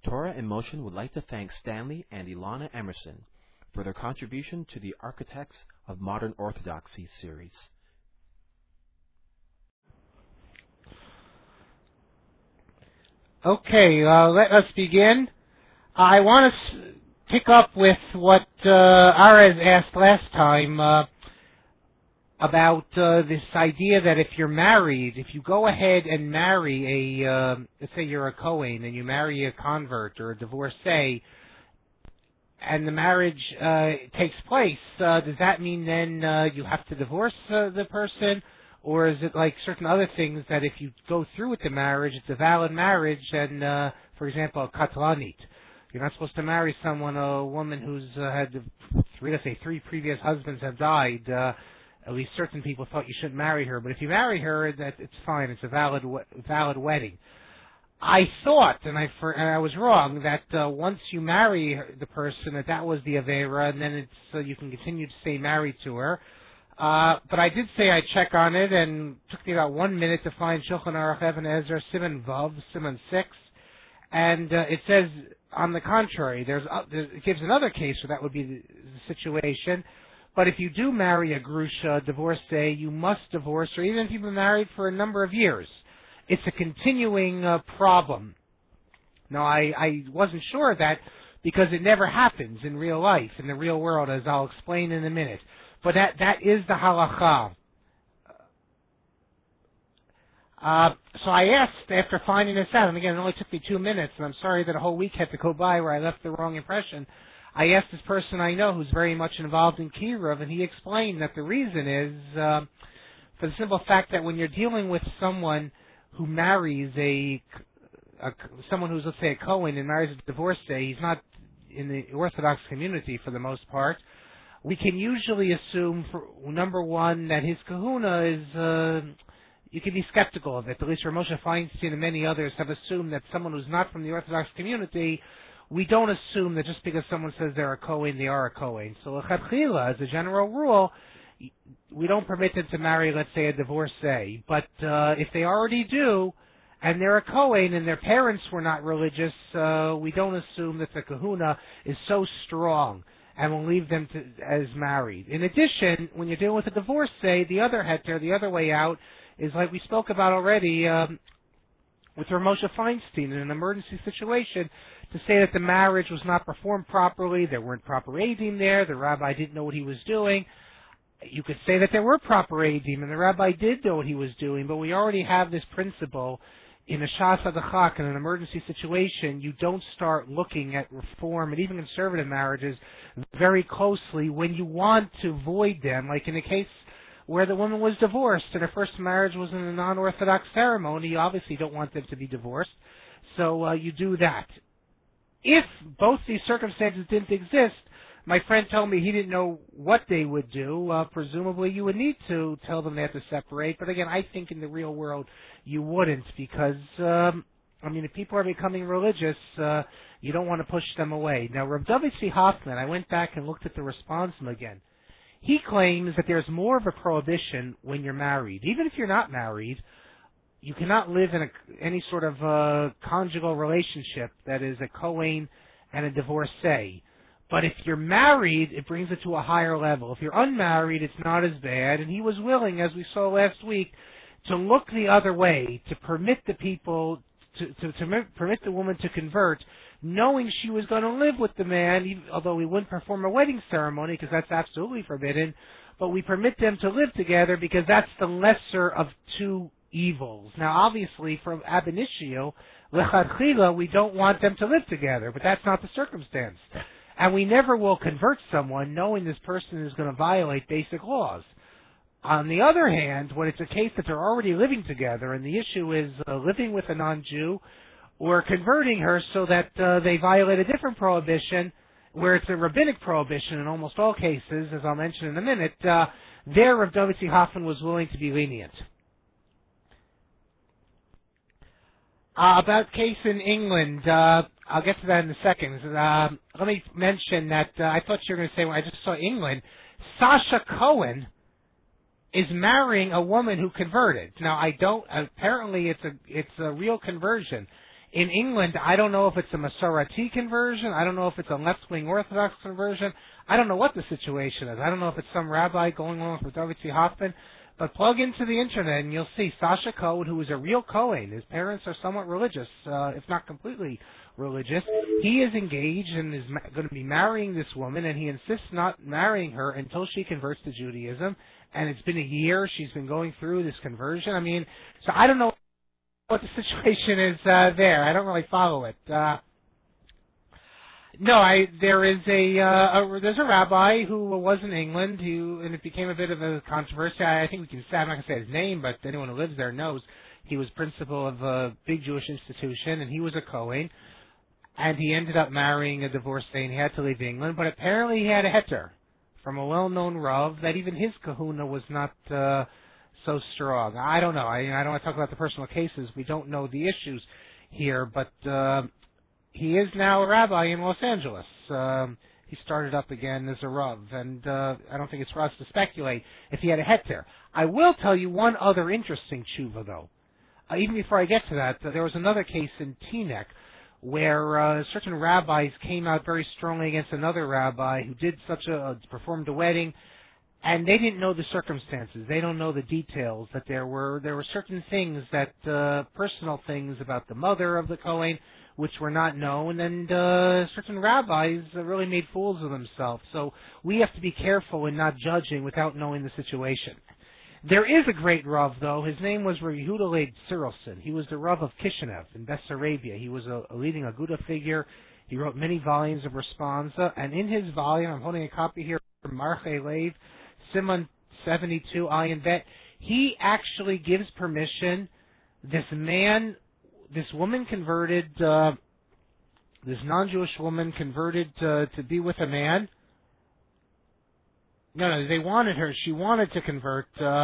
Torah in Motion would like to thank Stanley and Ilana Emerson for their contribution to the Architects of Modern Orthodoxy series. Okay, let us begin. I want to pick up with what Arez asked last time about this idea that if you're married, if you go ahead and marry let's say you're a Kohen and you marry a convert or a divorcee, and the marriage takes place, does that mean then you have to divorce the person? Or is it like certain other things that if you go through with the marriage, it's a valid marriage, and, for example, a katlanit. You're not supposed to marry a woman who's had, three previous husbands have died. At least certain people thought you shouldn't marry her. But if you marry her, that it's fine. It's a valid wedding. I thought, and I was wrong, that once you marry the person, that was the Avera, and then it's you can continue to stay married to her. But I did say I'd check on it, and it took me about 1 minute to find Shulchan Aruch Even Ezer, Siman Vav, Siman 6, and it says, on the contrary, it gives another case where that would be the situation, but if you do marry a grusha, divorcee, you must divorce her, even if you've been married for a number of years. It's a continuing problem. Now, I wasn't sure of that because it never happens in real life, in the real world, as I'll explain in a minute. But that is the halacha. So I asked, after finding this out, and again, it only took me 2 minutes, and I'm sorry that a whole week had to go by where I left the wrong impression. I asked this person I know who's very much involved in Kiruv, and he explained that the reason is for the simple fact that when you're dealing with someone who marries someone who's, let's say, a Kohen and marries a divorcee, he's not in the Orthodox community for the most part, we can usually assume, number one, that his kahuna is, you can be skeptical of it. At least Rav Moshe Feinstein and many others have assumed that someone who's not from the Orthodox community, we don't assume that just because someone says they're a Kohen, they are a Kohen. So lechatchila, as a general rule, we don't permit them to marry, let's say, a divorcee. But if they already do, and they're a Kohen and their parents were not religious, we don't assume that the kahuna is so strong and we'll leave them as married. In addition, when you're dealing with a divorcee, the other heter, the other way out, is like we spoke about already with Rav Moshe Feinstein in an emergency situation, to say that the marriage was not performed properly, there weren't proper eidim there, the rabbi didn't know what he was doing. You could say that there were proper eidim, and the rabbi did know what he was doing, but we already have this principle in a shas adachak, in an emergency situation. You don't start looking at reform and even conservative marriages very closely when you want to void them, like in a case where the woman was divorced and her first marriage was in a non-Orthodox ceremony. You obviously don't want them to be divorced, so you do that. If both these circumstances didn't exist, my friend told me he didn't know what they would do. Presumably you would need to tell them they have to separate, but again, I think in the real world you wouldn't, because if people are becoming religious, you don't want to push them away. Now, Rav David C. Hoffman, I went back and looked at the responsim again. He claims that there's more of a prohibition when you're married. Even if you're not married, you cannot live in any sort of conjugal relationship that is a Kohen and a divorcee. But if you're married, it brings it to a higher level. If you're unmarried, it's not as bad. And he was willing, as we saw last week, to look the other way, to permit the people, to permit the woman to convert, knowing she was going to live with the man, although we wouldn't perform a wedding ceremony because that's absolutely forbidden, but we permit them to live together because that's the lesser of two evils. Now, obviously, from ab initio, lechatchila, we don't want them to live together, but that's not the circumstance. And we never will convert someone knowing this person is going to violate basic laws. On the other hand, when it's a case that they're already living together and the issue is living with a non-Jew or converting her so that they violate a different prohibition, where it's a rabbinic prohibition in almost all cases, as I'll mention in a minute, there Rav David C. Hoffman was willing to be lenient. About case in England, I'll get to that in a second. Let me mention that I thought you were going to say, when I just saw England, Sasha Cohen is marrying a woman who converted. Now, apparently it's a real conversion. In England, I don't know if it's a Masorati conversion. I don't know if it's a left-wing Orthodox conversion. I don't know what the situation is. I don't know if it's some rabbi going along with David C. Hoffman. But plug into the internet and you'll see Sasha Cohen, who is a real Cohen. His parents are somewhat religious, if not completely religious. He is engaged and is going to be marrying this woman, and he insists not marrying her until she converts to Judaism. And it's been a year. She's been going through this conversion. I mean, so I don't know what the situation is there. I don't really follow it. There's a rabbi who was in England and it became a bit of a controversy. I think we can say, I'm not going to say his name, but anyone who lives there knows he was principal of a big Jewish institution, and he was a Kohen, and he ended up marrying a divorcee, and he had to leave England, but apparently he had a heter from a well-known Rav that even his kahuna was not so strong. I don't know. I don't want to talk about the personal cases. We don't know the issues here, but he is now a rabbi in Los Angeles. He started up again as a Rav, and I don't think it's for us to speculate if he had a heter. I will tell you one other interesting tshuva, though. Even before I get to that, there was another case in Teaneck where certain rabbis came out very strongly against another rabbi who did performed a wedding, and they didn't know the circumstances. They don't know the details, that there were certain things personal things about the mother of the Kohen which were not known, and certain rabbis really made fools of themselves. So we have to be careful in not judging without knowing the situation. There is a great Rav, though. His name was Rabbi Yehuda Leib Tzirelson. He was the Rav of Kishinev in Bessarabia. He was a leading Aguda figure. He wrote many volumes of responsa, and in his volume, I'm holding a copy here from Marchei Lev, Simon 72, Ayin Bet, he actually gives permission. This woman converted, this non-Jewish woman converted to be with a man. No, they wanted her. She wanted to convert,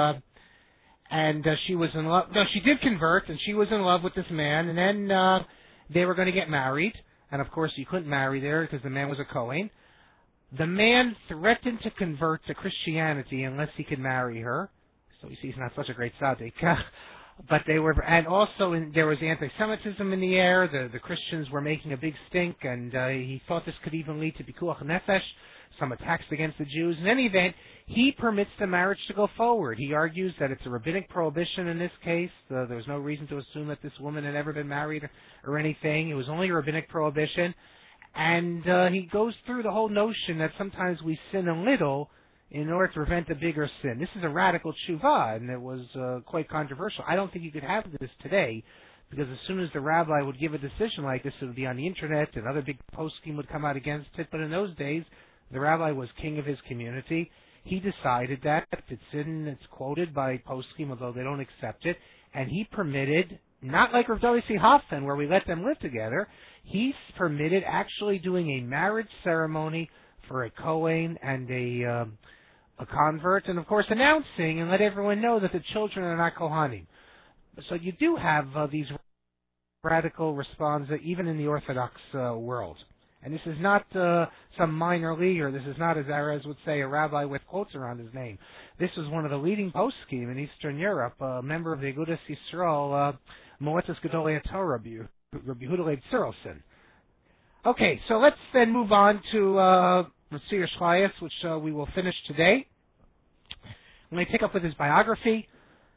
and she was in love. No, she did convert, and she was in love with this man, and then they were going to get married. And, of course, you couldn't marry there because the man was a Kohen. The man threatened to convert to Christianity unless he could marry her. So you see, he's not such a great tzaddik. But there was anti-Semitism in the air. The Christians were making a big stink, and he thought this could even lead to Pikuach Nefesh, some attacks against the Jews. In any event, he permits the marriage to go forward. He argues that it's a rabbinic prohibition in this case. There's no reason to assume that this woman had ever been married or anything. It was only a rabbinic prohibition. And he goes through the whole notion that sometimes we sin a little in order to prevent a bigger sin. This is a radical tshuva, and it was quite controversial. I don't think you could have this today, because as soon as the rabbi would give a decision like this, it would be on the internet, and other big poskim would come out against it. But in those days, the rabbi was king of his community. He decided that it's quoted by poskim, although they don't accept it, and he permitted, not like Rav Dali C. Hoffman, where we let them live together, he permitted actually doing a marriage ceremony for a Kohen and a convert, and of course announcing and let everyone know that the children are not Kohanim. So you do have these radical responses even in the Orthodox world. And this is not some minor leaguer. This is not, as Erez would say, a rabbi with quotes around his name. This was one of the leading poskim in Eastern Europe, a member of the Agudas Yisrael, Moetzes Gedolei Torah, Rabbi Yehuda Leib Tzirelson. Okay, so let's then move on to Tzir Shlayas, which we will finish today. I'm going to pick up with his biography.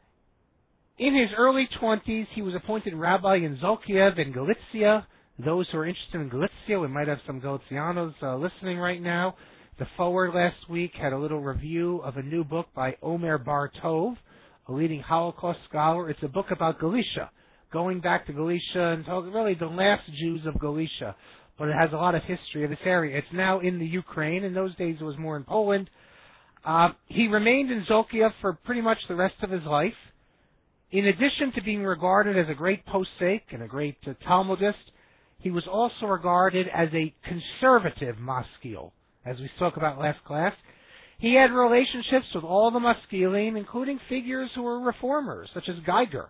In his early 20s, he was appointed rabbi in Zolkiev in Galicia. Those who are interested in Galicia, we might have some Galicianos listening right now. The Forward last week had a little review of a new book by Omer Bar Tov, a leading Holocaust scholar. It's a book about Galicia, going back to Galicia and really the last Jews of Galicia. But it has a lot of history of this area. It's now in the Ukraine. In those days, it was more in Poland. He remained in Zolkiev for pretty much the rest of his life. In addition to being regarded as a great posek and a great Talmudist, he was also regarded as a conservative maskil, as we spoke about last class. He had relationships with all the maskilim, including figures who were reformers, such as Geiger.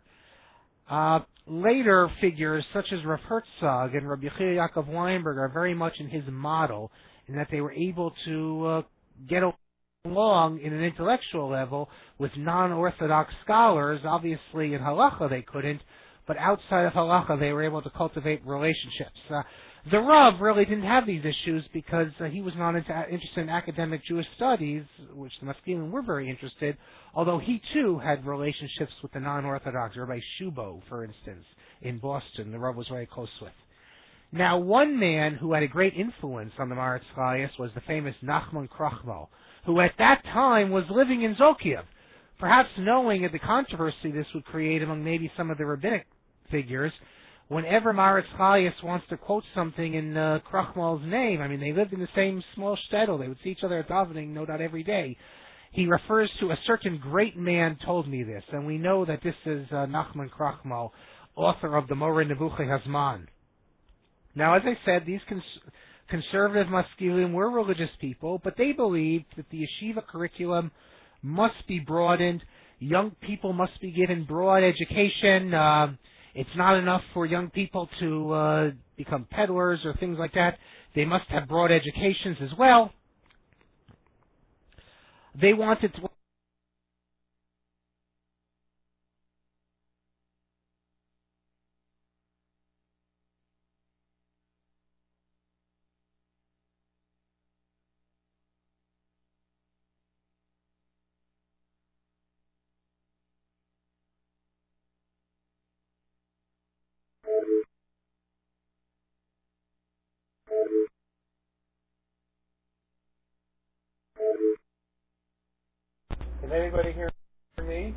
Later figures, such as Rav Herzog and Rabbi Yechiel Yaakov Weinberg, are very much in his model, in that they were able to get along in an intellectual level with non-Orthodox scholars. Obviously, in halacha they couldn't, but outside of halacha, they were able to cultivate relationships. The Rav really didn't have these issues because he was not interested in academic Jewish studies, which the Maskilim were very interested, although he too had relationships with the non-Orthodox, Rabbi Shubo, for instance, in Boston, the Rav was very close with. Now, one man who had a great influence on the Maharatz Chayes was the famous Nachman Krochmal, who at that time was living in Zokiev. Perhaps knowing of the controversy this would create among maybe some of the rabbinic figures, whenever Maharatz Chayes wants to quote something in Krochmal's name, I mean, they lived in the same small shtetl, they would see each other at davening, no doubt every day. He refers to a certain great man told me this, and we know that this is Nachman Krochmal, author of the Moreh Nebuchei Hazman. Now, as I said, these conservative Maskilim were religious people, but they believed that the yeshiva curriculum must be broadened. Young people must be given broad education. It's not enough for young people to become peddlers or things like that. They must have broad educations as well. They wanted to... Can anybody hear me?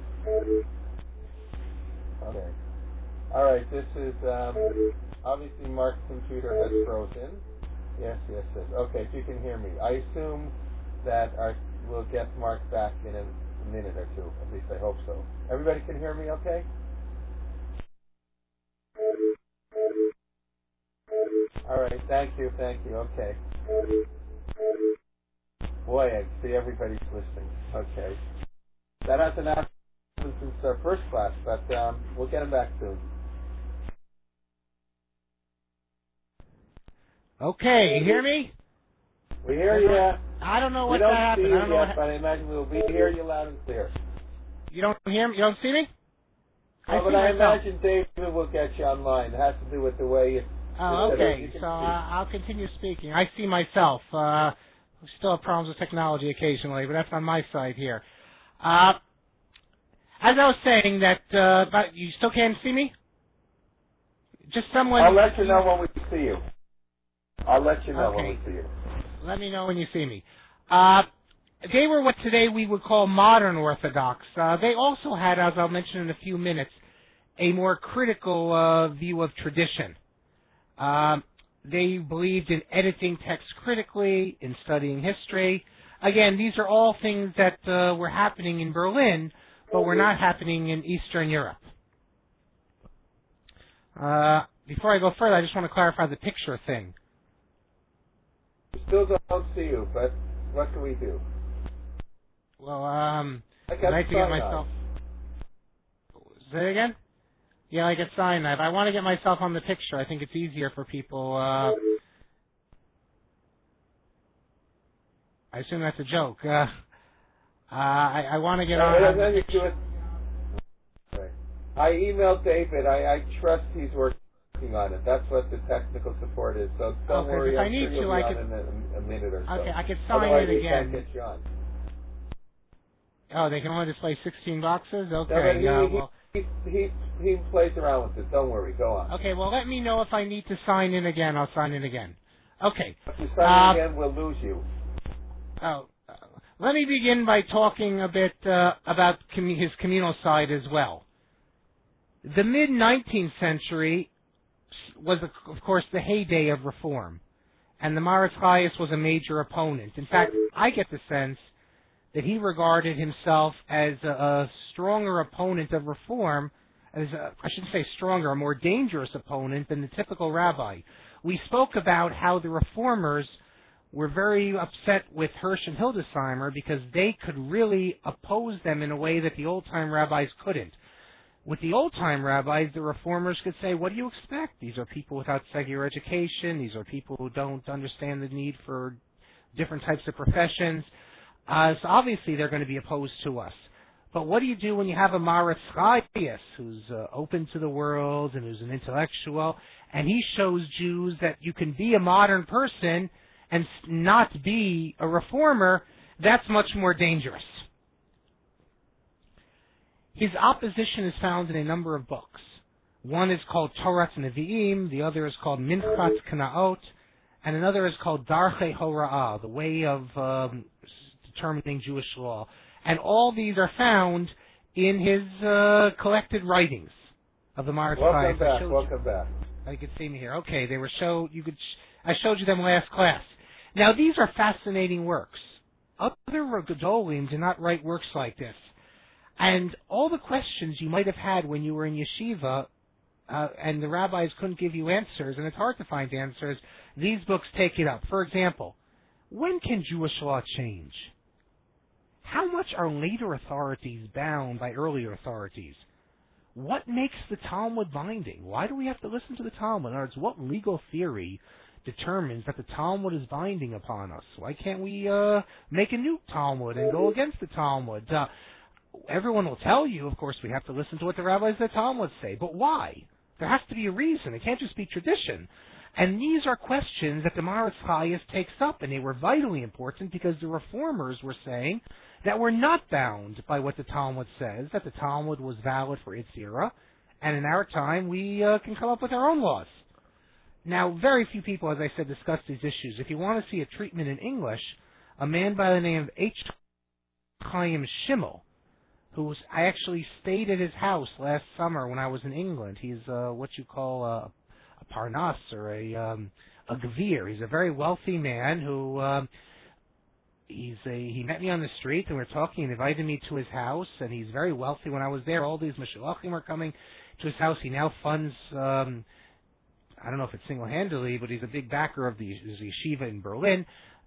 Okay. All right. This is obviously Mark's computer has frozen. Yes. Okay, if you can hear me, I assume that we'll get Mark back in a minute or two. At least I hope so. Everybody can hear me, okay? All right. Thank you. Okay. Boy, I see everybody's listening. Okay. That hasn't happened since our first class, but we'll get him back soon. Okay, you hear me? We hear you. I don't know what happened. I don't know what but I imagine we hear you loud and clear. You don't hear me? You don't see me? No, but I imagine David will get you online. It has to do with the way you... Oh, okay. So I'll continue speaking. I see myself. We still have problems with technology occasionally, but that's on my side here. As I was saying that, but you still can't see me? Just someone... I'll let you know when we see you. When we see you. Let me know when you see me. They were what today we would call modern Orthodox. They also had, as I'll mention in a few minutes, a more critical view of tradition. They believed in editing text critically, in studying history. Again, these are all things that were happening in Berlin, but were not happening in Eastern Europe. Before I go further, I just want to clarify the picture thing. Still don't see you, but what can we do? Well, I'd like to get myself... Say it again? Yeah, I get cyanide. I want to get myself on the picture. I think it's easier for people. I assume that's a joke. I want to get on the picture. I emailed David. I trust he's working on it. That's what the technical support is. So don't worry. If I need to, I could... in a minute or so. Okay, I could sign it again. Can't get you on. Oh, they can only display 16 boxes? Okay. No, he plays around with it. Don't worry. Go on. Okay, well, let me know if I need to sign in again. I'll sign in again. Okay. If you sign in again, we'll lose you. Let me begin by talking a bit about his communal side as well. The mid-19th century was, of course, the heyday of reform, and the Maharatz Chayes was a major opponent. In fact, I get the sense that he regarded himself as a stronger opponent of reform, I shouldn't say stronger, a more dangerous opponent than the typical rabbi. We spoke about how the reformers were very upset with Hirsch and Hildesheimer because they could really oppose them in a way that the old-time rabbis couldn't. With the old-time rabbis, the reformers could say, what do you expect? These are people without secular education. These are people who don't understand the need for different types of professions. So obviously they're going to be opposed to us. But what do you do when you have a Maritz Chayes who's open to the world and who's an intellectual, and he shows Jews that you can be a modern person and not be a reformer? That's much more dangerous. His opposition is found in a number of books. One is called Torat Nevi'im, the other is called Minchat Knaot, and another is called Darchei Hora'ah, the way of determining Jewish law. And all these are found in his collected writings of the Maritz Chayes. Welcome back. You could see me here. Okay, they were I showed you them last class. Now these are fascinating works. Other Gedolim did not write works like this. And all the questions you might have had when you were in yeshiva, and the rabbis couldn't give you answers, and it's hard to find answers, these books take it up. For example, when can Jewish law change? How much are later authorities bound by earlier authorities? What makes the Talmud binding? Why do we have to listen to the Talmud? In other words, what legal theory determines that the Talmud is binding upon us? Why can't we make a new Talmud and go against the Talmud? Everyone will tell you, of course, we have to listen to what the rabbis of the Talmud say. But why? There has to be a reason. It can't just be tradition. And these are questions that the Maritz Chayes takes up, and they were vitally important because the reformers were saying that we're not bound by what the Talmud says, that the Talmud was valid for its era, and in our time we can come up with our own laws. Now, very few people, as I said, discuss these issues. If you want to see a treatment in English, a man by the name of H. Chaim Schimmel, I actually stayed at his house last summer when I was in England. He's what you call a parnas, or a gevir. He's a very wealthy man who he met me on the street and we were talking and invited me to his house, and he's very wealthy. When I was there, all these Meshulachim were coming to his house. He now funds I don't know if it's single-handedly, but he's a big backer of the yeshiva in Berlin.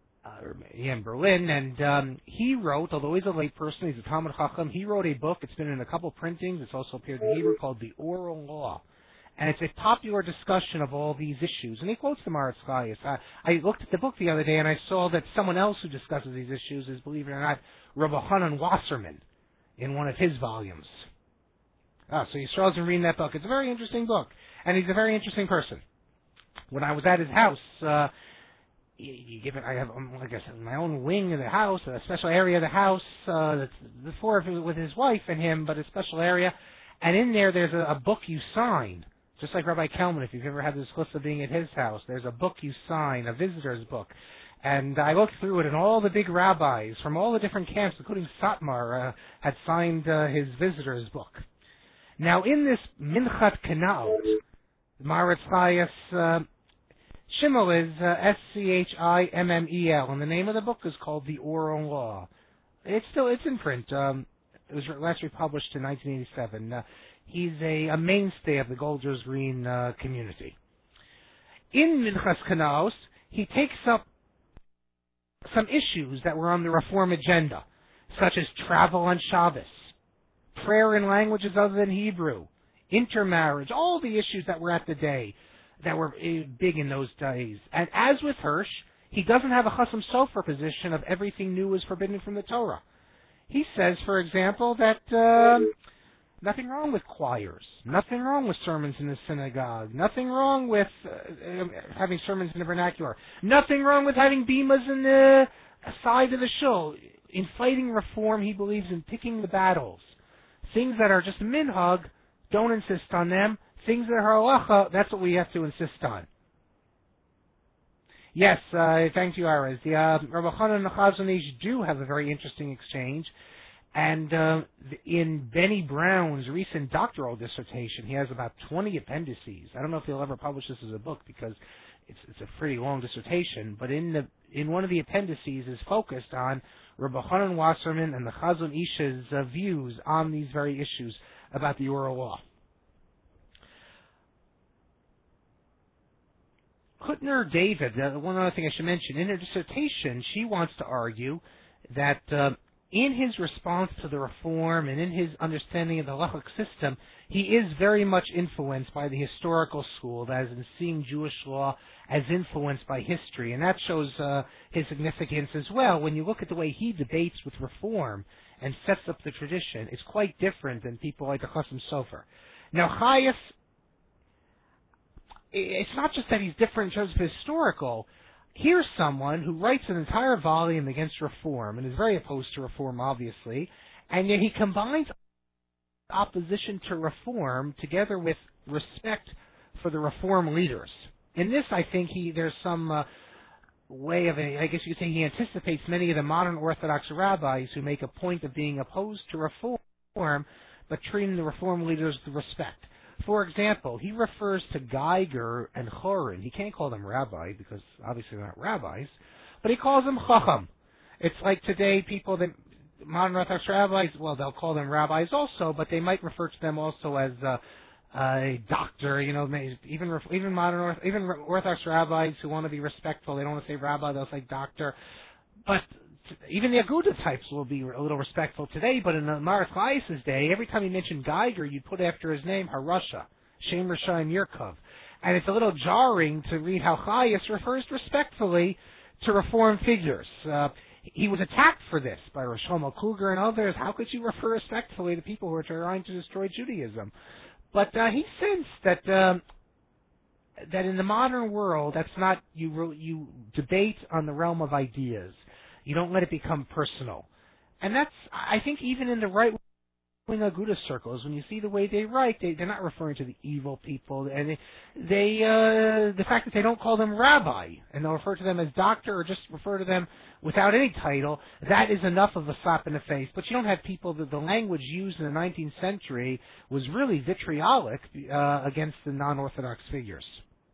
And he wrote, although he's a lay person, he's a Talmud Chacham, he wrote a book. It's been in a couple printings. It's also appeared in Hebrew, called The Oral Law. And it's a popular discussion of all these issues. And he quotes the Maritz Chayes. I looked at the book the other day, and I saw that someone else who discusses these issues is, believe it or not, Rabbi Hanan Wasserman in one of his volumes. So Yisrael has been reading that book. It's a very interesting book, and he's a very interesting person. When I was at his house, I have, like I said, my own wing of the house, a special area of the house, that's the four of it with his wife and him, but a special area. And in there, there's a book you sign, just like Rabbi Kelman, if you've ever had the disclosure of being at his house. There's a book you sign, a visitor's book. And I looked through it, and all the big rabbis from all the different camps, including Satmar, had signed his visitor's book. Now, in this Minchat Knaot, Maritz Chayes, Schimmel is Schimmel, and the name of the book is called The Oral Law. It's in print. It was last republished in 1987. He's a mainstay of the Golders Green community. In Minchas Knaos, he takes up some issues that were on the reform agenda, such as travel on Shabbos, prayer in languages other than Hebrew, intermarriage, all the issues that were at the day, that were big in those days. And as with Hirsch, he doesn't have a Chasam Sofer position of everything new is forbidden from the Torah. He says, for example, that nothing wrong with choirs, nothing wrong with sermons in the synagogue, nothing wrong with having sermons in the vernacular, nothing wrong with having bimas in the side of the shul. In fighting reform, he believes in picking the battles. Things that are just minhag, don't insist on them. Things that are halacha, that's what we have to insist on. Yes, thank you, Ares. The Rabbi Chanan and Chazon Ish do have a very interesting exchange. And in Benny Brown's recent doctoral dissertation, he has about 20 appendices. I don't know if he'll ever publish this as a book because it's a pretty long dissertation. But in one of the appendices is focused on Rabbi Hanan Wasserman and the Chazon Ish's views on these very issues about the oral law. Hutner David, one other thing I should mention, in her dissertation, she wants to argue that in his response to the reform and in his understanding of the halachic system, he is very much influenced by the historical school, that is, in seeing Jewish law as influenced by history. And that shows his significance as well when you look at the way he debates with reform and sets up the tradition, it's quite different than people like the Chasam Sofer. Now, Chayes, it's not just that he's different in terms of historical. Here's someone who writes an entire volume against reform and is very opposed to reform, obviously, and yet he combines opposition to reform together with respect for the reform leaders. In this, I think there's some way of, I guess you could say, he anticipates many of the modern Orthodox rabbis who make a point of being opposed to reform, but treating the reform leaders with respect. For example, he refers to Geiger and Chorin. He can't call them rabbi because obviously they're not rabbis, but he calls them Chacham. It's like today people that modern Orthodox rabbis, well, they'll call them rabbis also, but they might refer to them also as a doctor. Even Orthodox rabbis who want to be respectful, they don't want to say rabbi, they'll say doctor. But even the Aguda types will be a little respectful today, but in the Maratz Chayes' day, every time you mentioned Geiger, you'd put after his name Harasha, Shem Rishayim Yirkov. And it's a little jarring to read how Chayes refers respectfully to reform figures. He was attacked for this by Rosh Shlomo Kluger and others. How could you refer respectfully to people who are trying to destroy Judaism? But he sensed that in the modern world, that's not, you debate on the realm of ideas. You don't let it become personal. And that's, I think, even in the right-wing Aguda circles, when you see the way they write, they're not referring to the evil people. And the fact that they don't call them rabbi, and they'll refer to them as doctor or just refer to them without any title, that is enough of a slap in the face. But you don't have people that the language used in the 19th century was really vitriolic against the non-Orthodox figures.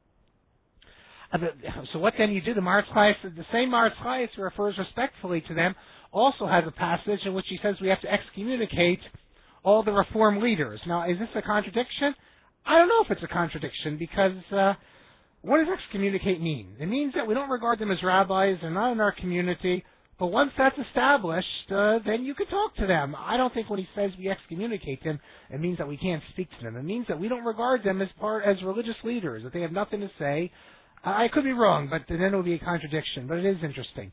So what then you do? The same Maratz Chayes who refers respectfully to them also has a passage in which he says we have to excommunicate all the reform leaders. Now, is this a contradiction? I don't know if it's a contradiction because what does excommunicate mean? It means that we don't regard them as rabbis, they're not in our community, but once that's established, then you can talk to them. I don't think when he says we excommunicate them, it means that we can't speak to them. It means that we don't regard them as religious leaders, that they have nothing to say. I could be wrong, but then it will be a contradiction, but it is interesting.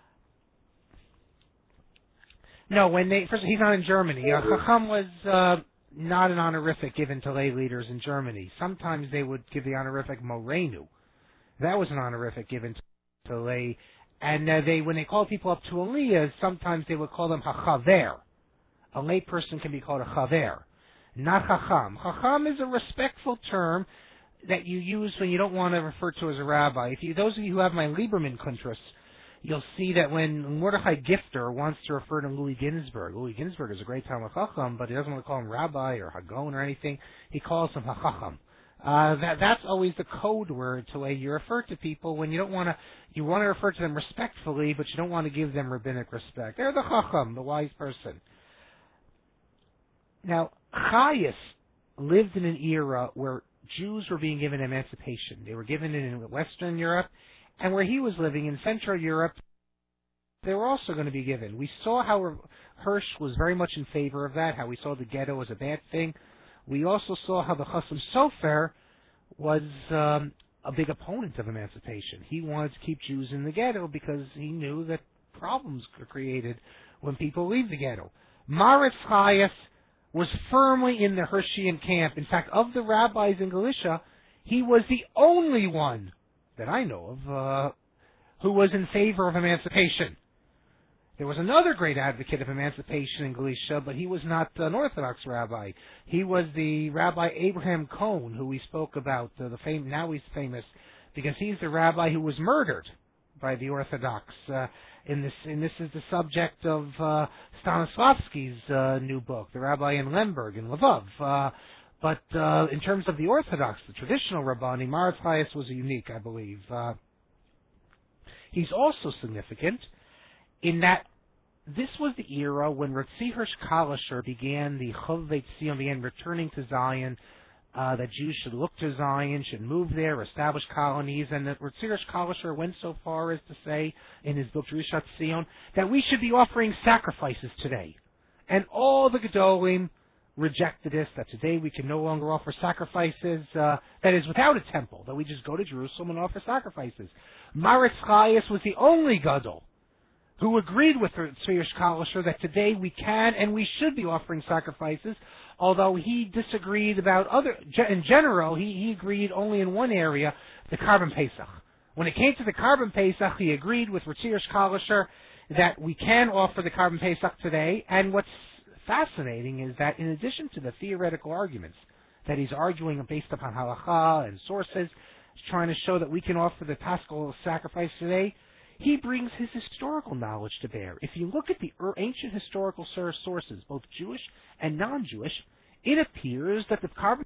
No, first he's not in Germany. Chacham was not an honorific given to lay leaders in Germany. Sometimes they would give the honorific Morenu. That was an honorific given to lay, and when they called people up to aliyah, sometimes they would call them Hachaver. A lay person can be called a Chaver, not Chacham. Chacham is a respectful term that you use when you don't want to refer to as a rabbi. Those of you who have my Lieberman Kuntras, you'll see that when Mordechai Gifter wants to refer to Louis Ginsburg is a great Talmid Chacham, but he doesn't want to call him rabbi or Hagon or anything. He calls him HaChacham. That's always the code word to way you refer to people when you want to refer to them respectfully, but you don't want to give them rabbinic respect. They're the Chacham, the wise person. Now, Chayes lived in an era where Jews were being given emancipation. They were given it in Western Europe, and where he was living in Central Europe, they were also going to be given. We saw how Hirsch was very much in favor of that, how we saw the ghetto as a bad thing. We also saw how the Chasam Sofer was a big opponent of emancipation. He wanted to keep Jews in the ghetto because he knew that problems are created when people leave the ghetto. Maratz Chayes was firmly in the Hirschian camp. In fact, of the rabbis in Galicia, he was the only one that I know of who was in favor of emancipation. There was another great advocate of emancipation in Galicia, but he was not an Orthodox rabbi. He was the Rabbi Abraham Cohn, who we spoke about. Now he's famous because he's the rabbi who was murdered by the Orthodox. This is the subject of Stanislavski's new book, The Rabbi in Lemberg in Lvov. But in terms of the Orthodox, the traditional Rabbani, Maratz Chayes was unique, I believe. He's also significant in that this was the era when Ratzi Hirsch Kalischer began the Chovei Tzion, began returning to Zion, that Jews should look to Zion, should move there, establish colonies, and that Ratzi Hirsch Kalischer went so far as to say in his book Jerushat Zion that we should be offering sacrifices today. And all the Gedolim rejected this, that today we can no longer offer sacrifices, that is without a temple, that we just go to Jerusalem and offer sacrifices. Maratz Chayes was the only Gadol who agreed with Tzvi Kalisher that today we can and we should be offering sacrifices, although he disagreed about in general, he agreed only in one area, the Karban Pesach. When it came to the Karban Pesach, he agreed with Tzvi Kalisher that we can offer the Karban Pesach today, and what's fascinating is that in addition to the theoretical arguments that he's arguing based upon halacha and sources, trying to show that we can offer the Paschal sacrifice today, he brings his historical knowledge to bear. If you look at the ancient historical sources, both Jewish and non-Jewish, it appears that the Karban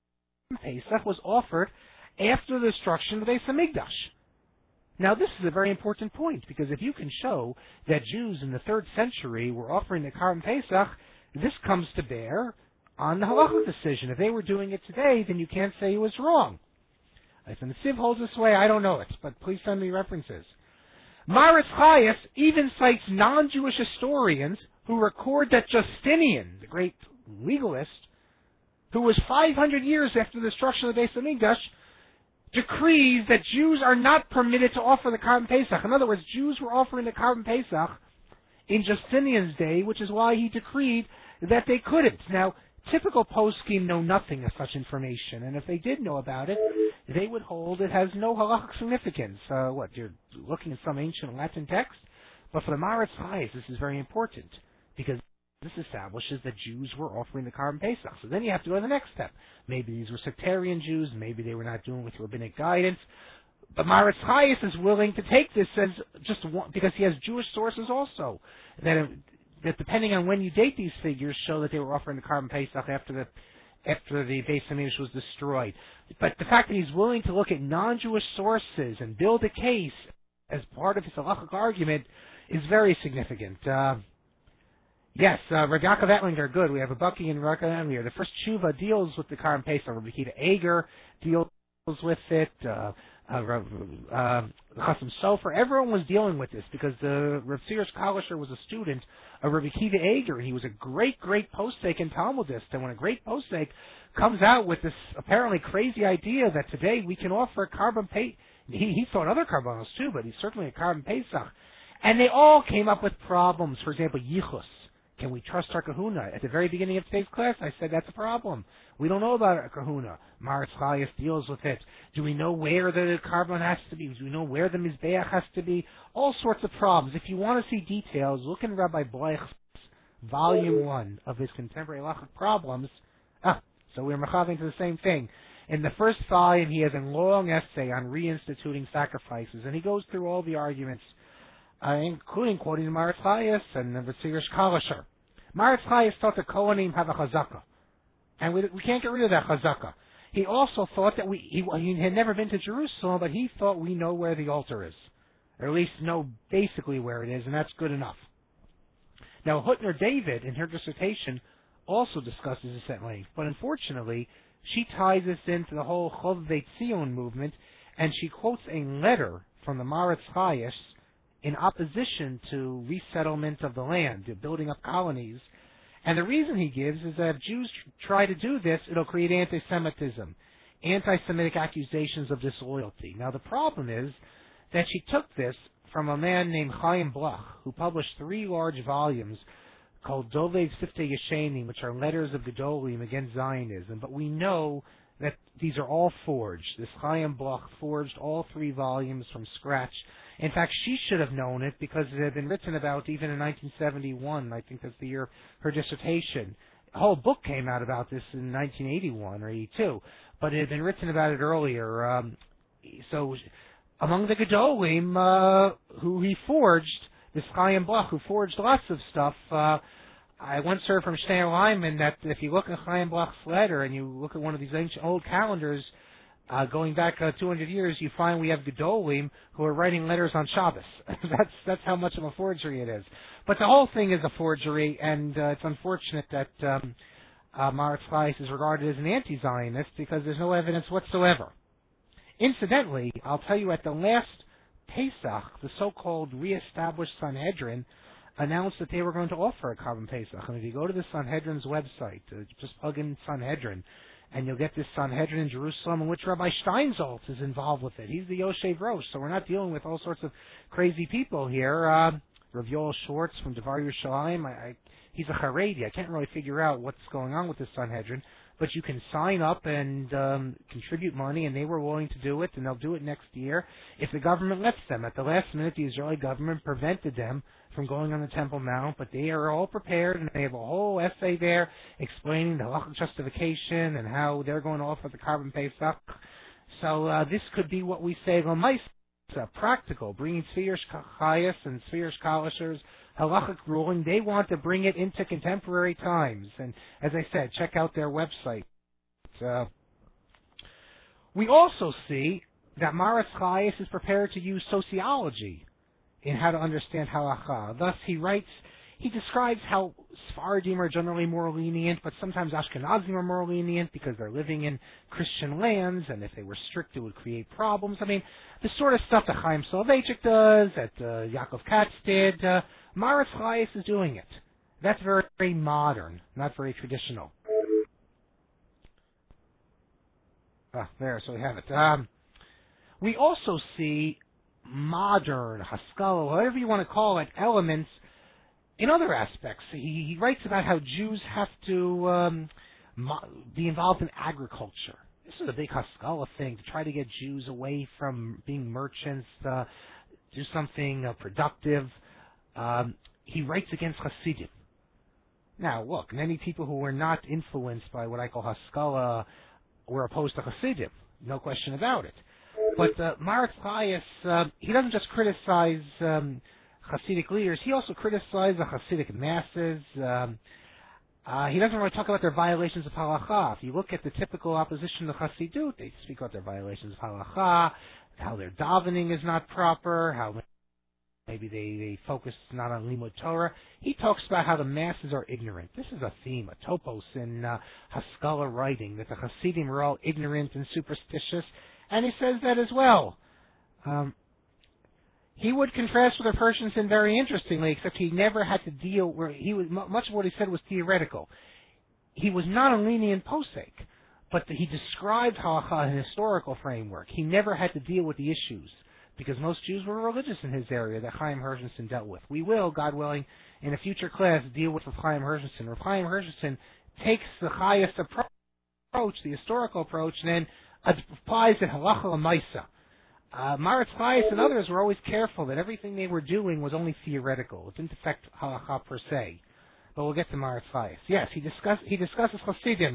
Pesach was offered after the destruction of the Beis Hamikdash. Now, this is a very important point, because if you can show that Jews in the 3rd century were offering the Karban Pesach, this comes to bear on the halachic decision. If they were doing it today, then you can't say it was wrong. If the Nesiv holds this way, I don't know it, but please send me references. Maritz Chayes even cites non-Jewish historians who record that Justinian, the great legalist, who was 500 years after the destruction of the Beis Hamikdash, decrees that Jews are not permitted to offer the Karban Pesach. In other words, Jews were offering the Karban Pesach in Justinian's day, which is why he decreed that they couldn't. Now, typical poskim know nothing of such information, and if they did know about it, they would hold it has no halachic significance. You're looking at some ancient Latin text? But for the Maritz Chayes, this is very important, because this establishes that Jews were offering the Karban Pesach. So then you have to go to the next step. Maybe these were sectarian Jews, maybe they were not doing with rabbinic guidance. But Maritz Chayes is willing to take this as just one, because he has Jewish sources also, that depending on when you date these figures, show that they were offering the Karban Pesach after the Beis Hamikdash was destroyed. But the fact that he's willing to look at non-Jewish sources and build a case as part of his halachic argument is very significant. Yes, Rav Yaakov Ettlinger, good. We have a Bucky and Rav Yaakov Ettlinger. The first tshuva deals with the Karban Pesach. Rabbi Akiva Eger deals with it. Chasam Sofer. Everyone was dealing with this because the Rav Tzvi Kalisher was a student of Rabbi Akiva Eger. He was a great posek in Talmudist. And when a great posek comes out with this apparently crazy idea that today we can offer a Karban Pesach, he thought other Karbanos too, but he's certainly a Karban Pesach. And they all came up with problems. For example, Yichus. Can we trust our kahuna? At the very beginning of today's class, I said that's a problem. We don't know about our kahuna. Maritz Chayes deals with it. Do we know where the carbon has to be? Do we know where the mizbeach has to be? All sorts of problems. If you want to see details, look in Rabbi Bloich's Volume 1 of his Contemporary Halachic Problems. So we're mechaving to the same thing. In the first volume, he has a long essay on reinstituting sacrifices, and he goes through all the arguments, including quoting Maritz Chayes and the Tzvi Kalisher. Maritz Chayes thought the Kohanim have a chazaka, and we can't get rid of that chazaka. He also thought that he had never been to Jerusalem, but he thought we know where the altar is, or at least know basically where it is, and that's good enough. Now, Hutner David, in her dissertation, also discusses this at length, but unfortunately, she ties this into the whole Chovvei Tzion movement, and she quotes a letter from the Maritz Chayes in opposition to resettlement of the land, building up colonies. And the reason he gives is that if Jews try to do this, it'll create anti-Semitism, anti-Semitic accusations of disloyalty. Now, the problem is that she took this from a man named Chaim Bloch, who published 3 large volumes called Dovei Siftei Yeshenim, which are letters of Gedolim against Zionism. But we know that these are all forged. This Chaim Bloch forged all 3 volumes from scratch. In fact, she should have known it because it had been written about even in 1971. I think that's the year of her dissertation. A whole book came out about this in 1981 or 82, but it had been written about it earlier. So among the Gedolim who he forged, this Chaim Bloch, who forged lots of stuff, I once heard from Shneur Lyman that if you look at Chaim Bloch's letter and you look at one of these ancient old calendars, going back 200 years, you find we have Gedolim who are writing letters on Shabbos. That's how much of a forgery it is. But the whole thing is a forgery, and it's unfortunate that Maritz Chayes is regarded as an anti-Zionist because there's no evidence whatsoever. Incidentally, I'll tell you at the last Pesach, the so-called reestablished Sanhedrin announced that they were going to offer a Karban Pesach. And if you go to the Sanhedrin's website, just plug in Sanhedrin, and you'll get this Sanhedrin in Jerusalem in which Rabbi Steinsaltz is involved with it. He's the Yoshev Rosh, so we're not dealing with all sorts of crazy people here. Rav Yoel Schwartz from Devar Yerushalayim. He's a Haredi. I can't really figure out what's going on with the Sanhedrin, but you can sign up and contribute money, and they were willing to do it, and they'll do it next year if the government lets them. At the last minute, the Israeli government prevented them from going on the Temple Mount, but they are all prepared, and they have a whole essay there explaining the halachic justification and how they're going to offer the carbon Pesach. So this could be what we say, practical, bringing Tzvius Chayas and Tzvius Kalishers, halachic ruling. They want to bring it into contemporary times. And as I said, check out their website. We also see that Maratz Chayes is prepared to use sociology in how to understand halacha. Thus, he describes how Sephardim are generally more lenient, but sometimes Ashkenazim are more lenient because they're living in Christian lands, and if they were strict, it would create problems. I mean, the sort of stuff that Chaim Soloveitchik does, that Yaakov Katz did, Maratz Chayes is doing it. That's very, very modern, not very traditional. There, so we have it. We also see modern, Haskalah, whatever you want to call it, elements in other aspects. He writes about how Jews have to be involved in agriculture. This is a big Haskalah thing, to try to get Jews away from being merchants, do something productive. He writes against Hasidim. Now, look, many people who were not influenced by what I call Haskalah were opposed to Hasidim, no question about it. But Maratz Chayes, he doesn't just criticize Hasidic leaders, he also criticizes the Hasidic masses. He doesn't really talk about their violations of halacha. If you look at the typical opposition to Hasidut, they speak about their violations of halacha, how their davening is not proper, how maybe they focus not on limud Torah. He talks about how the masses are ignorant. This is a theme, a topos in Haskalah writing, that the Hasidim are all ignorant and superstitious, and he says that as well. He would contrast with the Pershenson very interestingly, except he never had to deal where much of what he said was theoretical. He was not a lenient posek, but he described halacha in a historical framework. He never had to deal with the issues, because most Jews were religious in his area that Chaim Hershenson dealt with. We will, God willing, in a future class, deal with Rav Chaim Hershenson. Rav Chaim Hershenson takes the highest approach, the historical approach, and then applies it halacha l'maisa. Maratz Chayes and others were always careful that everything they were doing was only theoretical. It didn't affect halacha per se. But we'll get to Maratz Chayes. Yes, he discusses Hasidim.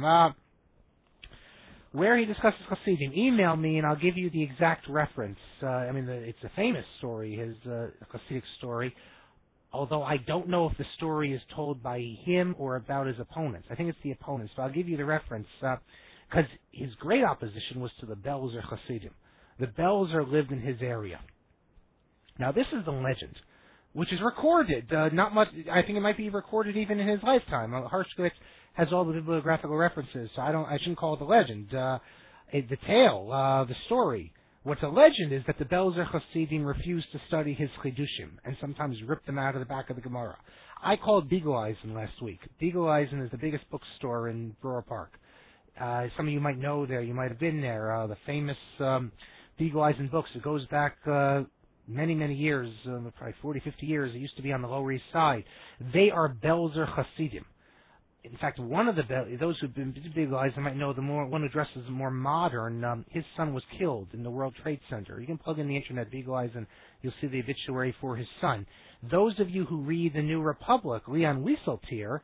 Where he discusses Hasidim, email me and I'll give you the exact reference. It's a famous story, his Hasidic story, although I don't know if the story is told by him or about his opponents. I think it's the opponents, but I'll give you the reference, because his great opposition was to the Belzer Hasidim. The Belzer lived in his area. Now, this is the legend, which is recorded. Not much. I think it might be recorded even in his lifetime. Hershkovitz has all the bibliographical references, so I shouldn't call it the legend. The tale, the story. What's a legend is that the Belzer Hasidim refused to study his Chidushim and sometimes ripped them out of the back of the Gemara. I called Beagle-Eisen last week. Beagle-Eisen is the biggest bookstore in Borough Park. Some of you might know there. You might have been there. The famous Beagle-Eisen books. It goes back many, many years, probably 40, 50 years. It used to be on the Lower East Side. They are Belzer Hasidim. In fact, one of those who've been Beagle-Eisen might know one who dresses more modern. His son was killed in the World Trade Center. You can plug in the internet, Beagle-Eisen, you'll see the obituary for his son. Those of you who read The New Republic, Leon Wieseltier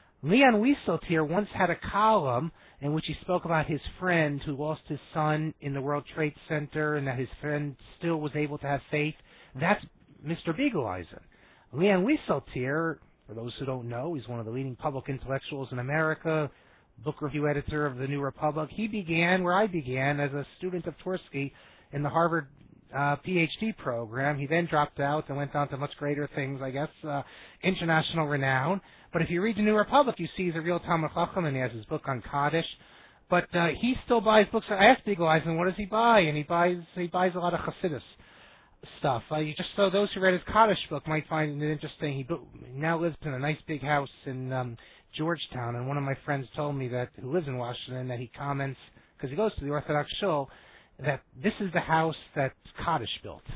once had a column in which he spoke about his friend who lost his son in the World Trade Center and that his friend still was able to have faith. That's Mr. Beagle-Eisen. Leon Wieseltier, for those who don't know, he's one of the leading public intellectuals in America, book review editor of The New Republic. He began where I began as a student of Tversky in the Harvard PhD program. He then dropped out and went on to much greater things, I guess, international renown. But if you read The New Republic, you see he's a real Talmud Chacham, and he has his book on Kaddish. But he still buys books. I asked Beagle-Eisen, what does he buy? And he buys a lot of Chassidus stuff. So those who read his Kaddish book might find it interesting. He now lives in a nice big house in Georgetown, and one of my friends told me that, who lives in Washington, that he comments, because he goes to the Orthodox shul, that this is the house that Kaddish built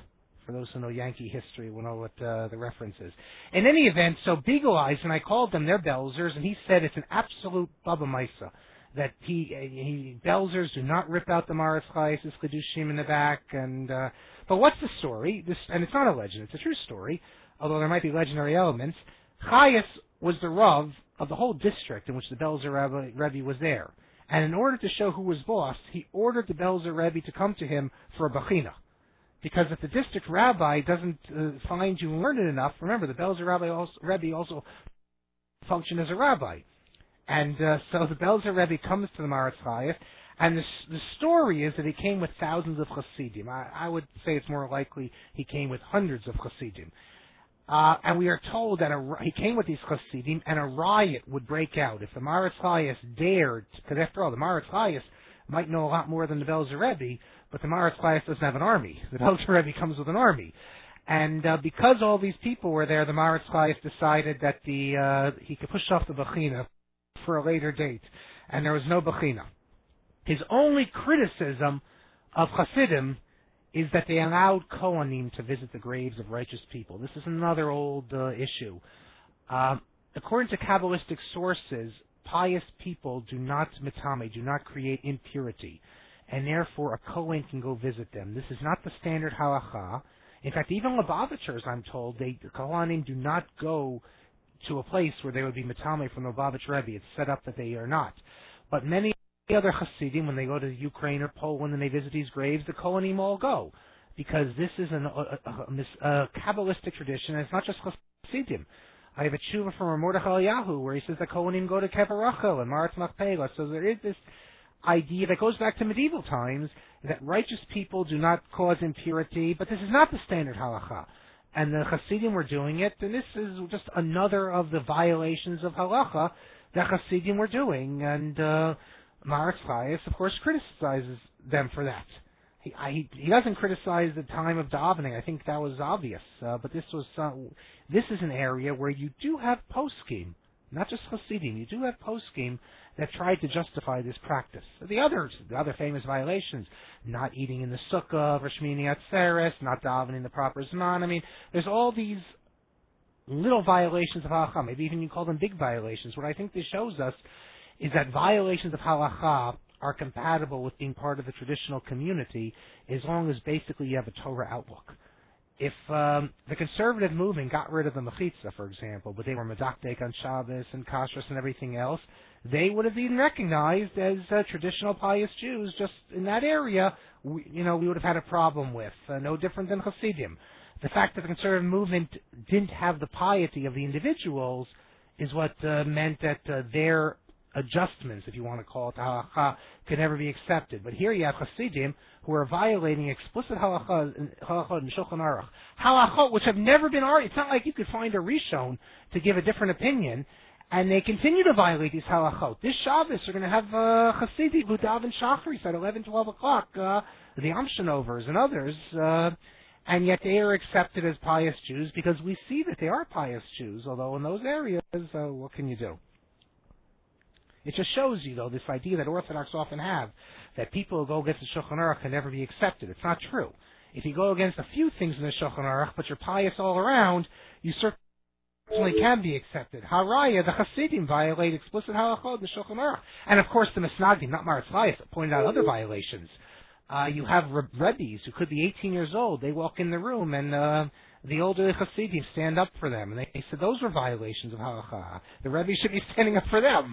For those who know Yankee history will know what the reference is. In any event, so Beagle Eyes, and I called them, they're Belzers, and he said it's an absolute Baba Maisa. That Belzers do not rip out the Maritz Chayes, Kedushim in the back, and but what's the story? And it's not a legend, it's a true story, although there might be legendary elements. Chayes was the Rav of the whole district in which the Belzer Rebbe was there. And in order to show who was boss, he ordered the Belzer Rebbe to come to him for a bachina. Because if the district rabbi doesn't find you learned enough, remember, the Belzer Rebbe also functioned as a rabbi. And so the Belzer Rebbe comes to the Maritz Chayes, and the story is that he came with thousands of Hasidim. I would say it's more likely he came with hundreds of Hasidim. And we are told that he came with these Hasidim, and a riot would break out if the Maritz Chayes dared, because after all, the Maritz Chayes might know a lot more than the Belzer Rebbe, but the Maritz Chayes doesn't have an army. The Belzer Rebbe comes with an army. And because all these people were there, the Maritz Chayes decided that he could push off the Bechina for a later date, and there was no Bechina. His only criticism of Hasidim is that they allowed Kohanim to visit the graves of righteous people. This is another old issue. According to Kabbalistic sources, pious people do not mitame, do not create impurity, and therefore a Kohen can go visit them. This is not the standard halacha. In fact, even Lubavitchers, I'm told, the Kohanim do not go to a place where they would be mitame from the Lubavitch Rebbe. It's set up that they are not. But many other Hasidim, when they go to Ukraine or Poland and they visit these graves, the Kohanim all go, because this is a Kabbalistic tradition, and it's not just Hasidim. I have a tshuva from Mordechai Eliyahu where he says that Kohanim go to Kever Rachel and Maratz Machpelah. So there is this idea that goes back to medieval times that righteous people do not cause impurity, but this is not the standard halacha. And the Hasidim were doing it, and this is just another of the violations of halacha that Hasidim were doing, and Maritz Chayes, of course, criticizes them for that. He doesn't criticize the time of davening. I think that was obvious. But this is an area where you do have poskim, not just Hasidim. You do have poskim that tried to justify this practice. The other famous violations: not eating in the sukkah, or Shmini Atzeres, not davening the proper zman. I mean, there's all these little violations of halacha. Maybe even you call them big violations. What I think this shows us is that violations of halacha are compatible with being part of the traditional community as long as basically you have a Torah outlook. If the conservative movement got rid of the mechitza, for example, but they were medakdek on Shabbos and kashrus and everything else, they would have been recognized as traditional pious Jews. Just in that area, we would have had a problem with, no different than Hasidim. The fact that the conservative movement didn't have the piety of the individuals is what meant that their adjustments, if you want to call it halacha, could never be accepted. But here you have Hasidim who are violating explicit halachot in Shulchan Aruch, halachot which have never been argued. It's not like you could find a Rishon to give a different opinion, and they continue to violate these halachot. This Shabbos are going to have Hasidim who daven Shacharis at 11, 12 o'clock, the Amshanovers and others, and yet they are accepted as pious Jews because we see that they are pious Jews, although in those areas, what can you do? It just shows you, though, this idea that Orthodox often have, that people who go against the Shulchan Aruch can never be accepted. It's not true. If you go against a few things in the Shulchan Aruch, but you're pious all around, you certainly can be accepted. Haraya, the Hasidim violate explicit halachot in the Shulchan Aruch. And of course the Misnagdim, not Maritz Chayes, pointed out other violations. You have Rebbes who could be 18 years old. They walk in the room and the older Hasidim stand up for them. And they said those were violations of halacha. The Rebbe should be standing up for them.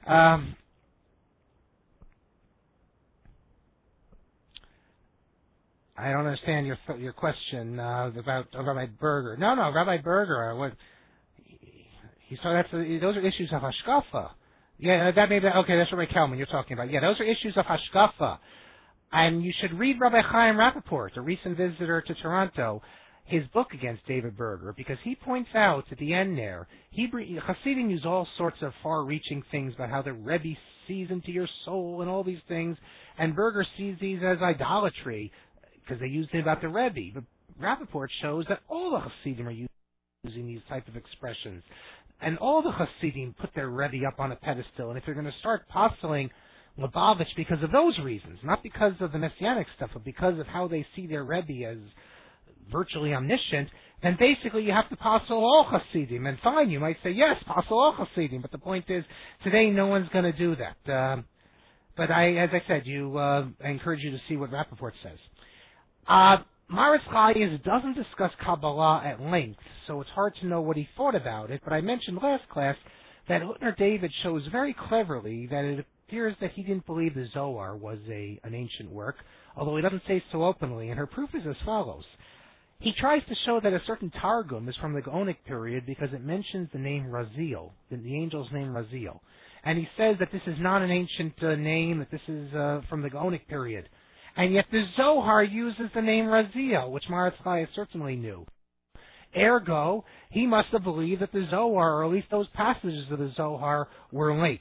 I don't understand your question about Rabbi Berger. No, Rabbi Berger. He saw those are issues of hashkafa. Yeah, that may be okay. That's Rabbi Kelman you're talking about. Yeah, those are issues of hashkafa, and you should read Rabbi Chaim Rappaport, a recent visitor to Toronto, his book against David Berger, because he points out at the end there, Hasidim use all sorts of far-reaching things about how the Rebbe sees into your soul and all these things, and Berger sees these as idolatry because they used it about the Rebbe. But Rappaport shows that all the Hasidim are using these type of expressions, and all the Hasidim put their Rebbe up on a pedestal. And if you're going to start postulating Lubavitch because of those reasons, not because of the Messianic stuff, but because of how they see their Rebbe as virtually omniscient, then basically you have to passel all Hasidim. And fine, you might say, yes, passel all Hasidim, but the point is, today no one's going to do that. But as I said, I encourage you to see what Rappaport says. Maritz Chayes doesn't discuss Kabbalah at length, so it's hard to know what he thought about it, but I mentioned last class that Hutner David shows very cleverly that it appears that he didn't believe the Zohar was an ancient work, although he doesn't say so openly, and her proof is as follows. He tries to show that a certain Targum is from the Gaonic period because it mentions the name Raziel, the angel's name Raziel. And he says that this is not an ancient name, that this is from the Gaonic period. And yet the Zohar uses the name Raziel, which Maritz Chayes certainly knew. Ergo, he must have believed that the Zohar, or at least those passages of the Zohar, were late.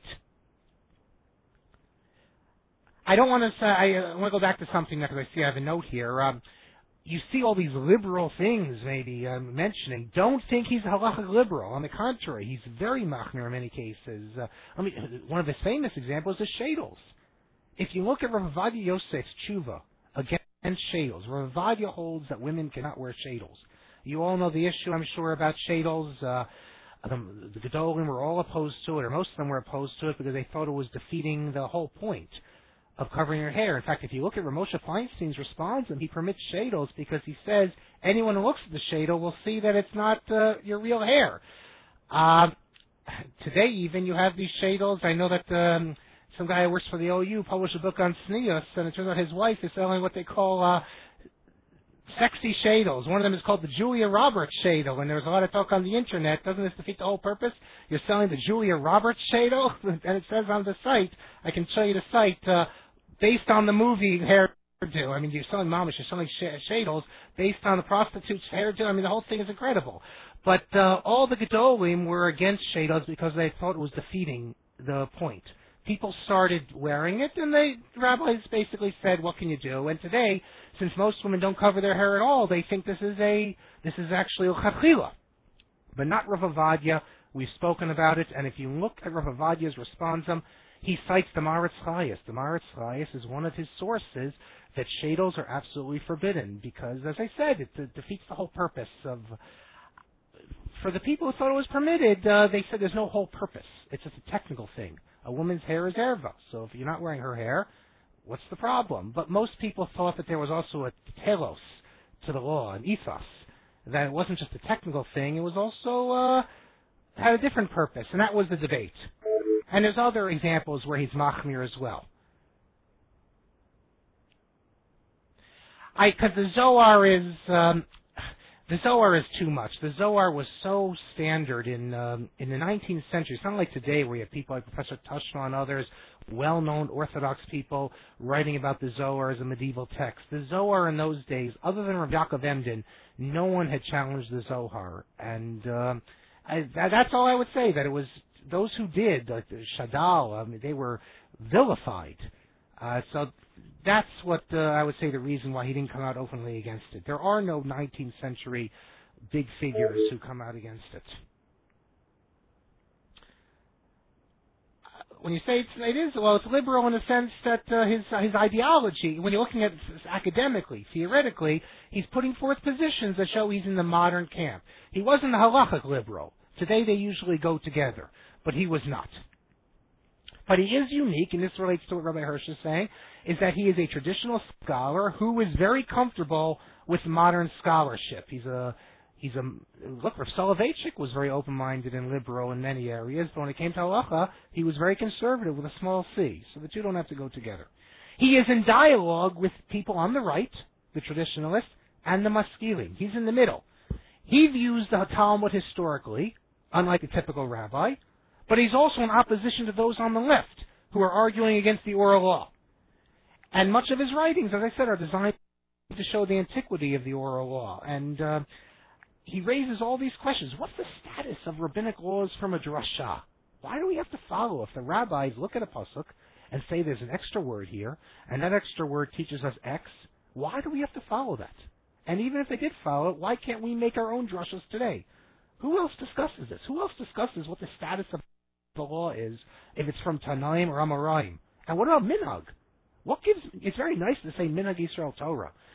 I want to go back to something because I see I have a note here. You see all these liberal things maybe mentioning. Don't think he's a halachic liberal. On the contrary, he's very machmir in many cases. One of his famous examples is shadels. If you look at Rav Ovadia Yosef's tshuva against shadels, Rav Ovadia holds that women cannot wear shadels. You all know the issue, I'm sure, about shadels. The Gedolim were all opposed to it, or most of them were opposed to it because they thought it was defeating the whole point of covering your hair. In fact, if you look at Ramosha Feinstein's response, he permits shadels because he says anyone who looks at the shadel will see that it's not your real hair. Today, even, you have these shadels. I know that some guy who works for the OU published a book on tznius, and it turns out his wife is selling what they call sexy shadels. One of them is called the Julia Roberts shadel, and there's a lot of talk on the internet. Doesn't this defeat the whole purpose? You're selling the Julia Roberts shadel, and it says on the site, I can show you the site, based on the movie hairdo. I mean, you're selling mamish, you're selling shadels based on the prostitute's hairdo. I mean, the whole thing is incredible. But all the Gedolim were against shadels because they thought it was defeating the point. People started wearing it, and the rabbis basically said, what can you do? And today, since most women don't cover their hair at all, they think this is actually l'chachila. But not Rav Ovadia. We've spoken about it, and if you look at Rav Ovadia's responsum, he cites the Maritz Chayes. The Maritz Chayes is one of his sources that shadels are absolutely forbidden because, as I said, it defeats the whole purpose of... For the people who thought it was permitted, they said there's no whole purpose. It's just a technical thing. A woman's hair is erva, so if you're not wearing her hair, what's the problem? But most people thought that there was also a telos to the law, an ethos, that it wasn't just a technical thing, it was also had a different purpose, and that was the debate. And there's other examples where he's machmir as well. Because the Zohar is too much. The Zohar was so standard in the 19th century. It's not like today where you have people like Professor Tushma and others, well-known Orthodox people, writing about the Zohar as a medieval text. The Zohar in those days, other than Rav Yaakov Emden, no one had challenged the Zohar. And that's all I would say, that it was those who did, like the Shadal, they were vilified. So that's what I would say the reason why he didn't come out openly against it. There are no 19th century big figures who come out against it. When you say it's liberal in the sense that his ideology, when you're looking at it academically, theoretically, he's putting forth positions that show he's in the modern camp. He wasn't a halachic liberal. Today they usually go together, but he was not. But he is unique, and this relates to what Rabbi Hirsch is saying, is that he is a traditional scholar who is very comfortable with modern scholarship. Look, Rav Soloveitchik was very open-minded and liberal in many areas, but when it came to halacha, he was very conservative with a small c, so the two don't have to go together. He is in dialogue with people on the right, the traditionalists, and the maskilim. He's in the middle. He views the Talmud historically, unlike a typical rabbi, but he's also in opposition to those on the left who are arguing against the oral law. And much of his writings, as I said, are designed to show the antiquity of the oral law. And he raises all these questions. What's the status of rabbinic laws from a drasha? Why do we have to follow if the rabbis look at a pasuk and say there's an extra word here, and that extra word teaches us X? Why do we have to follow that? And even if they did follow it, why can't we make our own drashas today? Who else discusses this? Who else discusses what the status of the law is if it's from Tanaim or Amoraim? And what about minhag? It's very nice to say minhag Yisrael Torah.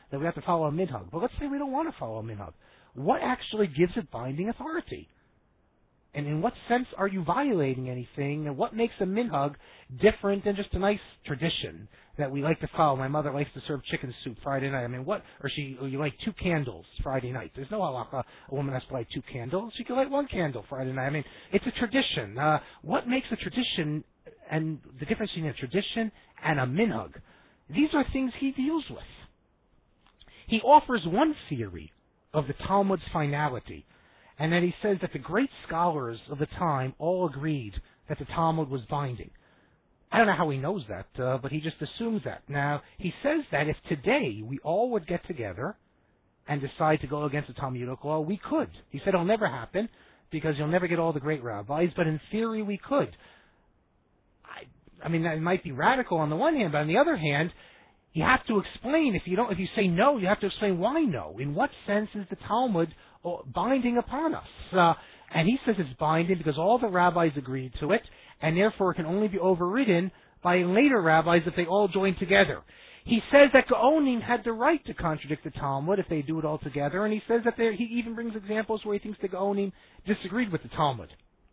that we have to follow a minhag. But let's say we don't want to follow a minhag. What actually gives it binding authority? And in what sense are you violating anything? And what makes a minhag different than just a nice tradition that we like to follow? My mother likes to serve chicken soup Friday night. I mean, or you light 2 candles Friday night. There's no halakha a woman has to light 2 candles. She can light 1 candle Friday night. I mean, it's a tradition. What makes a tradition and the difference between a tradition and a minhag? These are things he deals with. He offers one theory of the Talmud's finality, and then he says that the great scholars of the time all agreed that the Talmud was binding. I don't know how he knows that, but he just assumes that. Now, he says that if today we all would get together and decide to go against the Talmudic law, we could. He said it'll never happen because you'll never get all the great rabbis, but in theory we could. I mean, that might be radical on the one hand, but on the other hand, you have to explain. If you say no, you have to explain why no. In what sense is the Talmud binding upon us? And he says it's binding because all the rabbis agreed to it, and therefore it can only be overridden by later rabbis if they all join together. He says that Gaonim had the right to contradict the Talmud if they do it all together, and he says that he even brings examples where he thinks the Gaonim disagreed with the Talmud.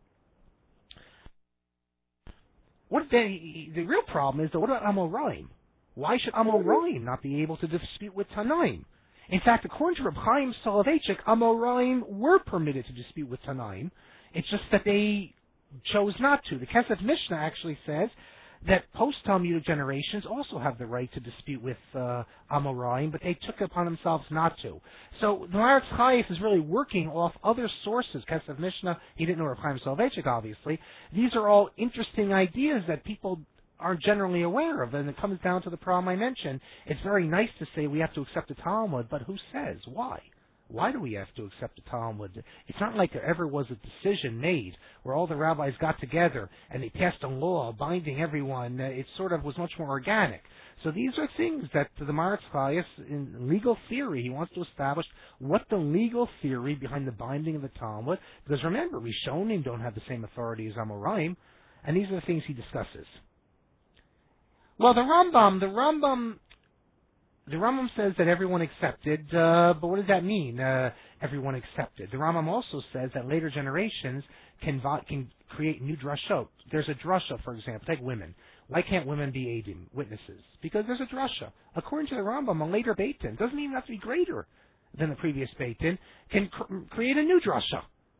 The real problem is, what about Amoraim? Why should Amoraim not be able to dispute with Tanaim? In fact, according to Reb Chaim Soloveitchik, Amoraim were permitted to dispute with Tanaim. It's just that they chose not to. The Kesef Mishnah actually says that post-Talmudic generations also have the right to dispute with Amoraim, but they took it upon themselves not to. So the Maharatz Chayes is really working off other sources. Kesef Mishnah, he didn't know Reb Chaim Soloveitchik, obviously. These are all interesting ideas that people aren't generally aware of, and it comes down to the problem I mentioned. It's very nice to say we have to accept the Talmud, but who says? Why? Why do we have to accept the Talmud? It's not like there ever was a decision made where all the rabbis got together and they passed a law binding everyone. It sort of was much more organic. So these are things that the Maharatz Chayes, in legal theory, he wants to establish what the legal theory behind the binding of the Talmud, because remember, Rishonim don't have the same authority as Amoraim, and these are the things he discusses. Well, the Rambam says that everyone accepted, but what does that mean, everyone accepted? The Rambam also says that later generations can create new drashot. There's a drasha, for example, take women. Why can't women be eidim, witnesses? Because there's a drasha. According to the Rambam, a later Beit Din, doesn't even have to be greater than the previous Beit Din, can create a new drasha.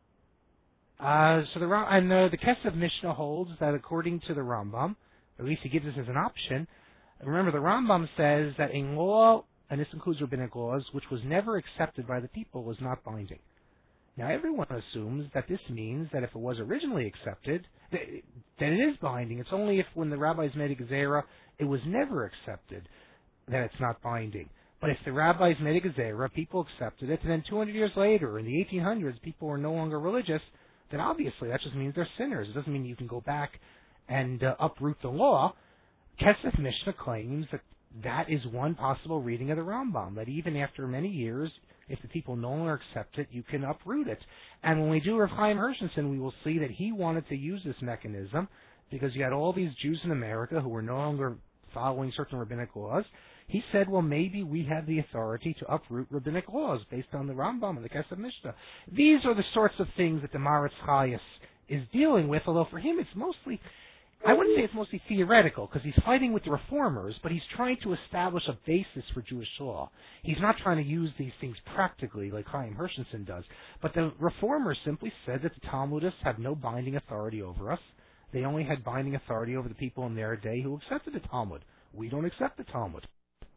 The Kesef Mishnah holds that according to the Rambam, at least he gives us as an option. Remember, the Rambam says that a law, and this includes rabbinic laws, which was never accepted by the people, was not binding. Now, everyone assumes that this means that if it was originally accepted, then it is binding. It's only if when the rabbis made a gezerah, it was never accepted, that it's not binding. But if the rabbis made a gezerah, people accepted it, and then 200 years later, in the 1800s, people were no longer religious, then obviously that just means they're sinners. It doesn't mean you can go back and uproot the law. Kesef Mishnah claims that is one possible reading of the Rambam, that even after many years, if the people no longer accept it, you can uproot it. And when we do Rav Chaim Hershenson, we will see that he wanted to use this mechanism because you had all these Jews in America who were no longer following certain rabbinic laws. He said, well, maybe we have the authority to uproot rabbinic laws based on the Rambam and the Kesef Mishnah. These are the sorts of things that the Maharatz Chayes is dealing with, although for him it's mostly, I wouldn't say it's mostly theoretical, because he's fighting with the reformers, but he's trying to establish a basis for Jewish law. He's not trying to use these things practically like Chaim Hershenson does. But the reformers simply said that the Talmudists have no binding authority over us. They only had binding authority over the people in their day who accepted the Talmud. We don't accept the Talmud.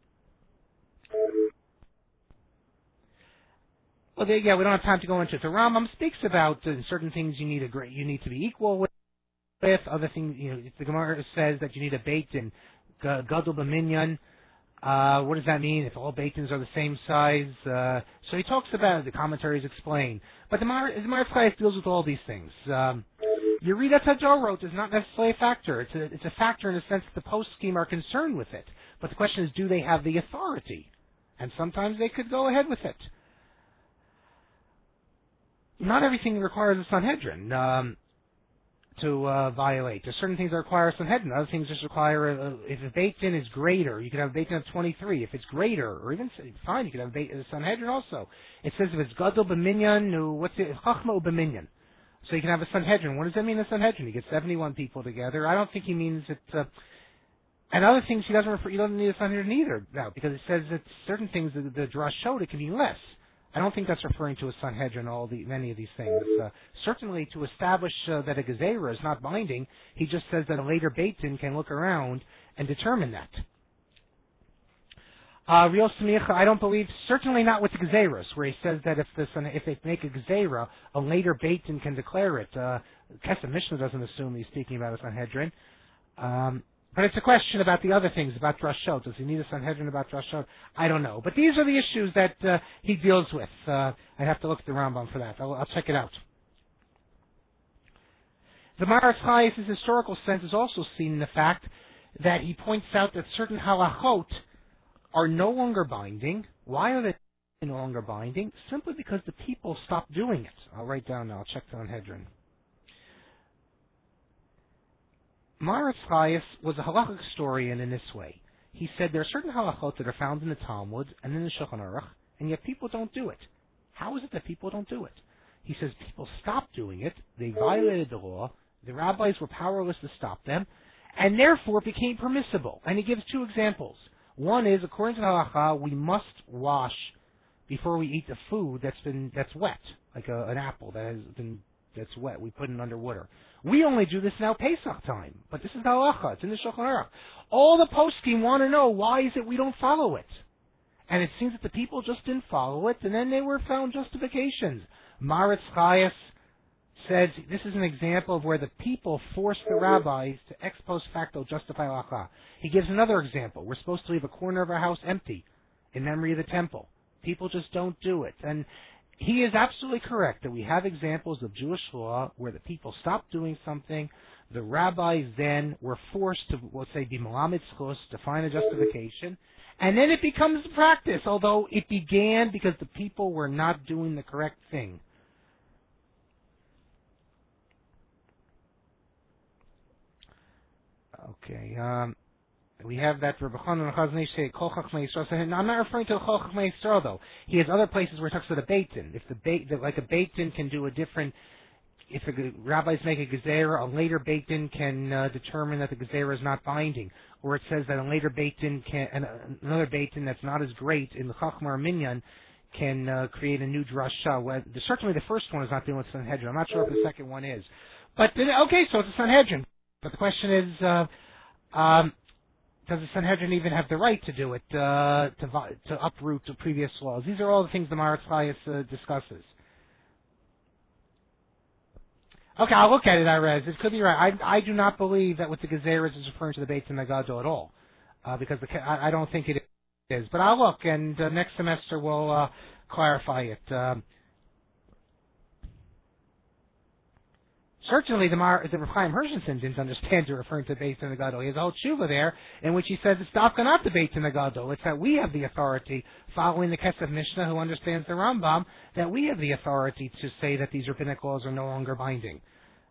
Well, we don't have time to go into it. The Rambam speaks about certain things you need to be equal with. Other things, the Gemara says that you need a Beit Din, Gadol B'Minyan. What does that mean? If all Beit Dins are the same size? So he talks about it. The commentaries explain. But the Maharatz Chayes deals with all these things. Yeridat Hadorot is not necessarily a factor. It's a factor in the sense that the post-scheme are concerned with it. But the question is, do they have the authority? And sometimes they could go ahead with it. Not everything requires a Sanhedrin. to violate. There's certain things that require a Sanhedrin. Other things just require, if a Beit Din is greater, you could have a Beit Din of 23. If it's greater, or even, fine, you could have a Sanhedrin also. It says if it's Gadol b'minyan, what's it? Chachma b'minyan. So you can have a Sanhedrin. What does that mean, a Sanhedrin? You get 71 people together. I don't think he means it. And other things he doesn't refer. You don't need a Sanhedrin either now, because it says that certain things the Drash showed it can be less. I don't think that's referring to a Sanhedrin. Many of these things. Certainly, to establish that a Gezerah is not binding, he just says that a later Beit Din can look around and determine that. Real Smicha, I don't believe, certainly not with the Gezerahs, where he says that if they make a Gezerah, a later Beit Din can declare it. Kesef Mishnah doesn't assume he's speaking about a Sanhedrin. But it's a question about the other things, about Drashot. Does he need a Sanhedrin about Drashot? I don't know. But these are the issues that he deals with. I have to look at the Rambam for that. I'll check it out. The Maharatz Chayes' historical sense is also seen in the fact that he points out that certain halachot are no longer binding. Why are they no longer binding? Simply because the people stopped doing it. I'll write down now. I'll check the Sanhedrin. Maharatz Chayes was a halachic historian in this way. He said there are certain halachot that are found in the Talmud and in the Shulchan Aruch, and yet people don't do it. How is it that people don't do it? He says people stopped doing it, they violated the law, the rabbis were powerless to stop them, and therefore it became permissible. And he gives two examples. One is, according to halacha, we must wash before we eat the food that's wet, like an apple that's wet. We put it under water. We only do this now Pesach time, but this is the halacha. It's in the Shulchan Aruch. All the poskim want to know why is it we don't follow it, and it seems that the people just didn't follow it, and then they were found justifications. Maharatz Chayes says this is an example of where the people forced the rabbis to ex post facto justify halacha. He gives another example. We're supposed to leave a corner of our house empty in memory of the temple. People just don't do it, and he is absolutely correct that we have examples of Jewish law where the people stopped doing something. The rabbis then were forced to, let's say, be malamed zchus, to find a justification, and then it becomes practice, although it began because the people were not doing the correct thing. Okay, we have that Rabbi Chanan Chazon Ish say Kol Chachmei Yisrael. I'm not referring to Kol Chachmei Yisrael though. He has other places where he talks about a Beit Din. If like a Beit Din can do a different, if the rabbis make a gezerah, a later Beit Din can determine that the gezerah is not binding, or it says that a later Beit Din can, another Beit Din that's not as great in the Chachma or Minyan can create a new drasha. Well, certainly the first one is not dealing with Sanhedrin. I'm not sure if the second one is, but okay, so it's a Sanhedrin. But the question is. Does the Sanhedrin even have the right to do it, to uproot the previous laws? These are all the things the Maharatz Chayes discusses. Okay, I'll look at it, Arez. It could be right. I do not believe that with the Gezeres is referring to the Beit Din Gadol at all, because I don't think it is. But I'll look, and next semester we'll clarify it. Certainly, the Rav Chaim Hershenson didn't understand it referring to the Beit Din Gadol. He has a whole tshuva there in which he says it's dafka not the Beit Din Gadol. It's that we have the authority, following the Kesef Mishnah, who understands the Rambam, that we have the authority to say that these rabbinic laws are no longer binding.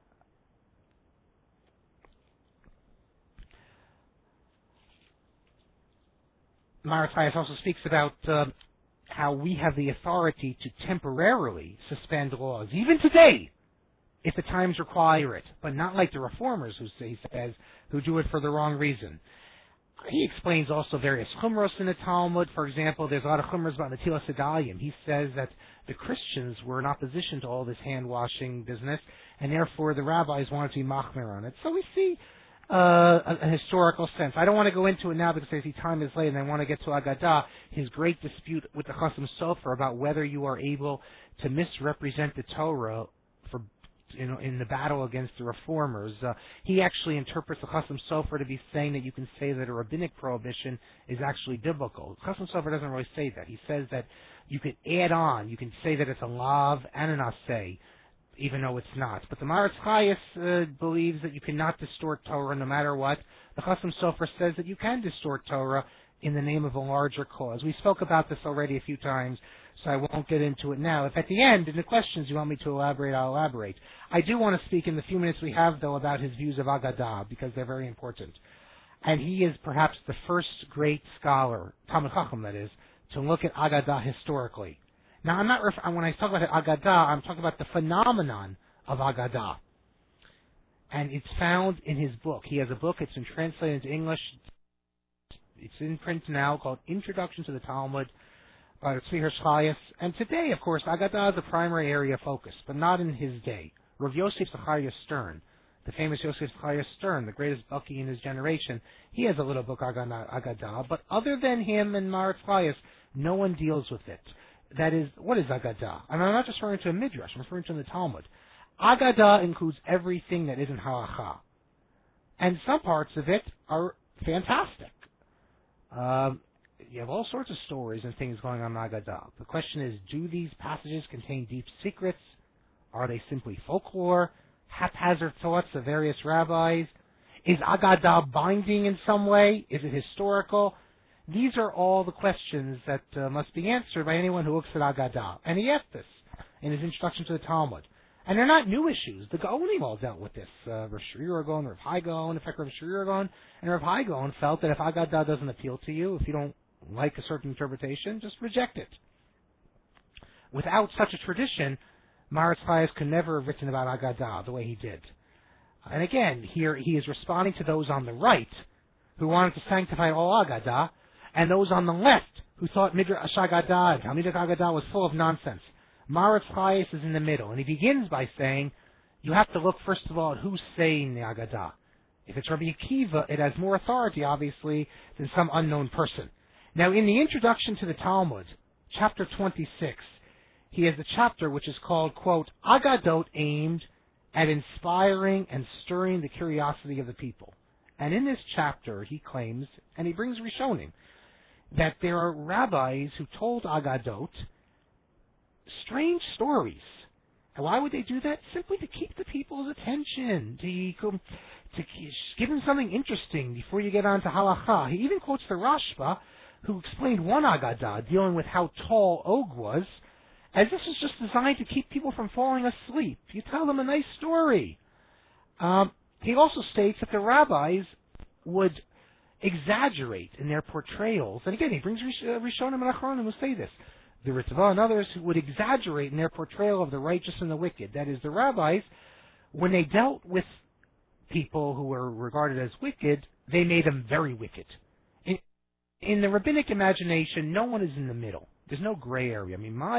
Maharatz Chayes also speaks about how we have the authority to temporarily suspend laws, even today, if the times require it, but not like the reformers he says, who do it for the wrong reason. He explains also various chumros in the Talmud. For example, there's a lot of chumros about Netilas Yadayim. He says that the Christians were in opposition to all this hand-washing business, and therefore the rabbis wanted to be machmir on it. So we see a historical sense. I don't want to go into it now because I see time is late and I want to get to Agadah, his great dispute with the Chasam Sofer about whether you are able to misrepresent the Torah for in the battle against the reformers. He actually interprets the Chasam Sofer to be saying that you can say that a rabbinic prohibition is actually biblical. Chasam Sofer doesn't really say that. He says that you can add on, you can say that it's a lav and an aseh, even though it's not. But the Maharatz Chayes believes that you cannot distort Torah no matter what. The Chasam Sofer says that you can distort Torah in the name of a larger cause. We spoke about this already a few times. so I won't get into it now. If at the end, in the questions, you want me to elaborate, I'll elaborate. I do want to speak in the few minutes we have, though, about his views of Agadah, because they're very important. And he is perhaps the first great scholar, Talmid Chacham that is, to look at Agadah historically. Now, when I talk about Agadah, I'm talking about the phenomenon of Agadah. And it's found in his book. He has a book, it's been translated into English. It's in print now, called Introduction to the Talmud by Tzvi Hirsch Chayes. And today, of course, Agadah is the primary area of focus, but not in his day. Rav Yosef Zachariah Stern, the famous Yosef Zachariah Stern, the greatest Baki in his generation, he has a little book, Agadah, but other than him and Maharatz Chayes, no one deals with it. That is, what is Agadah? And I'm not just referring to a Midrash, I'm referring to the Talmud. Agadah includes everything that isn't halacha. And some parts of it are fantastic. You have all sorts of stories and things going on in Agadah. The question is, do these passages contain deep secrets? Are they simply folklore? Haphazard thoughts of various rabbis? Is Agadah binding in some way? Is it historical? These are all the questions that must be answered by anyone who looks at Agadah. And he asked this in his introduction to the Talmud. And they're not new issues. The Gaonim all dealt with this. Rav Shri Gaon, Rav Hai Gaon, in fact, Rav Shri Gaon and Rav Hai Gaon felt that if Agadah doesn't appeal to you, if you don't like a certain interpretation, just reject it. Without such a tradition, Maharatz Chayes could never have written about Agadah the way he did. And again, here he is responding to those on the right who wanted to sanctify all Agadah, and those on the left who thought Midrash Agadah and Talmid Agadah was full of nonsense. Maharatz Chayes is in the middle, and he begins by saying, you have to look first of all at who's saying the Agadah. If it's Rabbi Akiva, it has more authority, obviously, than some unknown person. Now, in the introduction to the Talmud, chapter 26, he has a chapter which is called, quote, Agadot aimed at inspiring and stirring the curiosity of the people. And in this chapter, he claims, and he brings Rishonim, that there are rabbis who told Agadot strange stories. And why would they do that? Simply to keep the people's attention, to give them something interesting before you get on to halacha. He even quotes the Rashba, who explained one Agadah dealing with how tall Og was, as this was just designed to keep people from falling asleep. You tell them a nice story. He also states that the rabbis would exaggerate in their portrayals. And again, he brings Rishonim and Achronim who say this. The Ritva and others who would exaggerate in their portrayal of the righteous and the wicked. That is, the rabbis, when they dealt with people who were regarded as wicked, they made them very wicked. In the rabbinic imagination, no one is in the middle. There's no gray area. I mean,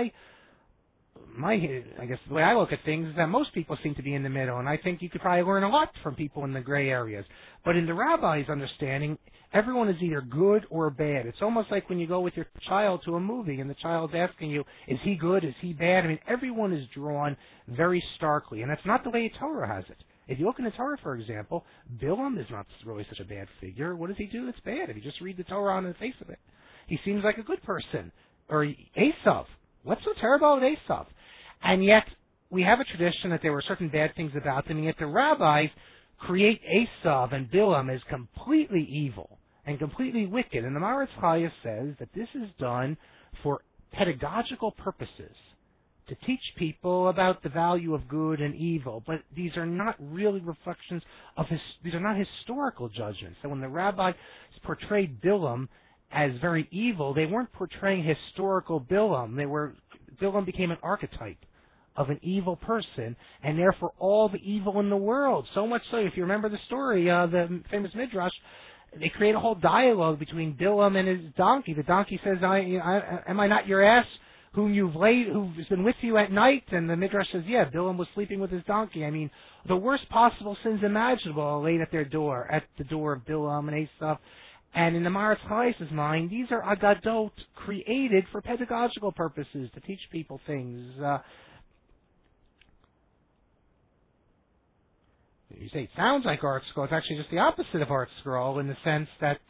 I guess the way I look at things is that most people seem to be in the middle, and I think you could probably learn a lot from people in the gray areas. But in the rabbi's understanding, everyone is either good or bad. It's almost like when you go with your child to a movie and the child's asking you, is he good, is he bad? I mean, everyone is drawn very starkly, and that's not the way Torah has it. If you look in the Torah, for example, Bilam is not really such a bad figure. What does he do that's bad? If you just read the Torah on the face of it, he seems like a good person. Or Esav. What's so terrible about Esav? And yet, we have a tradition that there were certain bad things about them, and yet the rabbis create Esav and Bilam as completely evil and completely wicked. And the Maharatz Chayes says that this is done for pedagogical purposes, to teach people about the value of good and evil. But these are not really reflections of these are not historical judgments. So when the rabbis portrayed Bilam as very evil, they weren't portraying historical Bilam. Bilam became an archetype of an evil person, and therefore all the evil in the world. So much so, if you remember the story, the famous Midrash, they create a whole dialogue between Bilam and his donkey. The donkey says, am I not your ass who's been with you at night? And the Midrash says, yeah, Bilam was sleeping with his donkey. I mean, the worst possible sins imaginable are laid at the door of Bilam and Esav. And in the Maharatz Chayes' mind, these are agadot created for pedagogical purposes, to teach people things. You say it sounds like Art Scroll. It's actually just the opposite of Art Scroll in the sense that,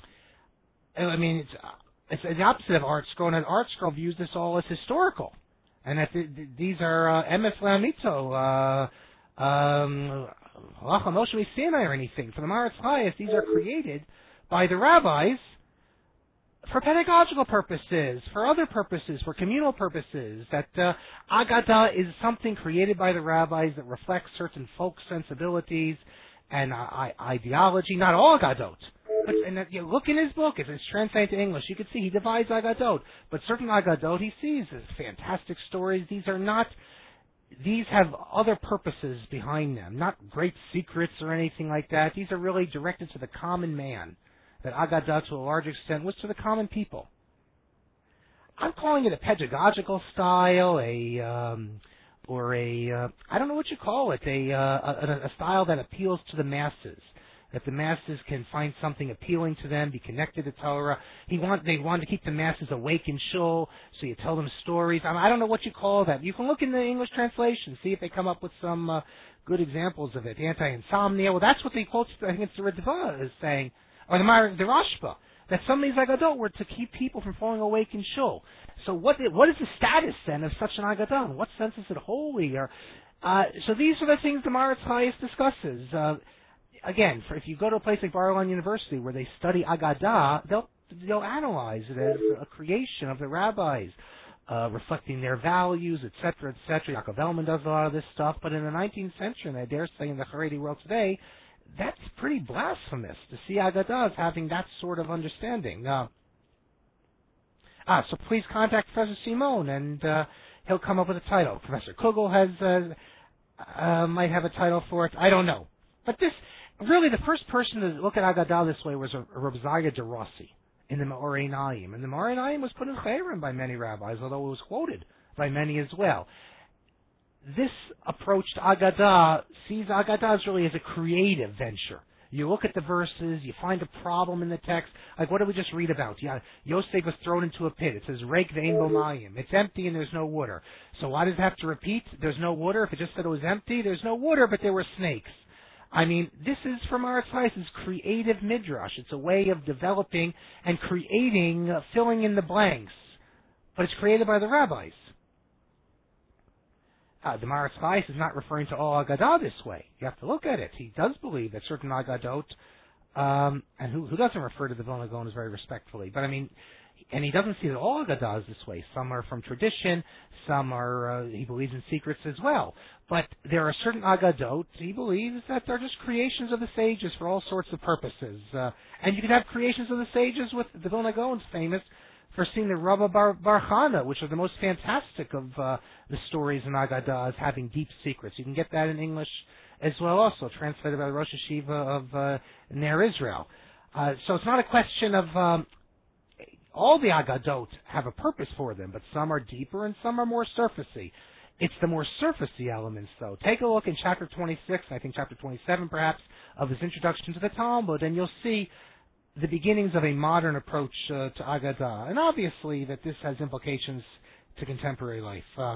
it's the opposite of Art Scroll, and Art Scroll views this all as historical. And that these are Emes Le'amito, Halacha Moshe Sinai or anything. For the Maharatz Chayes, these are created by the rabbis for pedagogical purposes, for other purposes, for communal purposes, that Agadah is something created by the rabbis that reflects certain folk sensibilities and ideology. Not all Agadot. But, and you look in his book, if it's translated to English, you can see he divides Agadot. But certain Agadot he sees as fantastic stories. These have other purposes behind them, not great secrets or anything like that. These are really directed to the common man. That Agadah, to a large extent, was to the common people. I'm calling it a pedagogical style, I don't know what you call it, a style that appeals to the masses. That the masses can find something appealing to them, be connected to Torah. They want to keep the masses awake in shul, so you tell them stories. I don't know what you call that. You can look in the English translation, see if they come up with some good examples of it. Anti-insomnia. Well, that's what they quote. I think it's the Ritva is saying, or the Rashba, that some of these Agadot were to keep people from falling awake in shul. So what is the status then of such an Agadah? In what sense is it holy? So these are the things the Maharatz Chayes discusses. Again, if you go to a place like Bar-Ilan University where they study Agadah, they'll analyze it as a creation of the rabbis, reflecting their values, etc., etc. Yaakov Elman does a lot of this stuff, but in the 19th century, and I dare say in the Haredi world today, that's pretty blasphemous to see Agadah as having that sort of understanding. So please contact Professor Simon, and he'll come up with a title. Professor Kugel might have a title for it. I don't know. But really, the first person to look at Agadah this way was Reb Zaya de Rossi in the Me'orei Naim. And the Me'orei Naim was put in Chayrim by many rabbis, although it was quoted by many as well. This approach to Agadah sees Agadah really as a creative venture. You look at the verses, you find a problem in the text. Like, what did we just read about? Yeah, Yosef was thrown into a pit. It says, Reik ve'ein bo mayim. It's empty and there's no water. So why does it have to repeat? There's no water. If it just said it was empty, there's no water, but there were snakes. I mean, this is from Maharatz Chayes' creative midrash. It's a way of developing and creating, filling in the blanks. But it's created by the rabbis. The Maharatz Chayes is not referring to all Agadah this way. You have to look at it. He does believe that certain Agadot, and who doesn't refer to the Vilna Gaonas very respectfully, but I mean, and he doesn't see that all Agadah is this way. Some are from tradition, some are, he believes in secrets as well. But there are certain Agadot, he believes, that they're just creations of the sages for all sorts of purposes. And you can have creations of the sages with the Vilna Gaon's famous for seeing the Rabba Bar Chana, which are the most fantastic of the stories in Agadah as having deep secrets. You can get that in English as well also, translated by the Rosh Hashiva of Ner Israel. So it's not a question of all the Agadot have a purpose for them, but some are deeper and some are more surfacey. It's the more surfacey elements, though. Take a look in chapter 26, I think chapter 27 perhaps, of his introduction to the Talmud, and you'll see the beginnings of a modern approach to Agadah. And obviously that this has implications to contemporary life.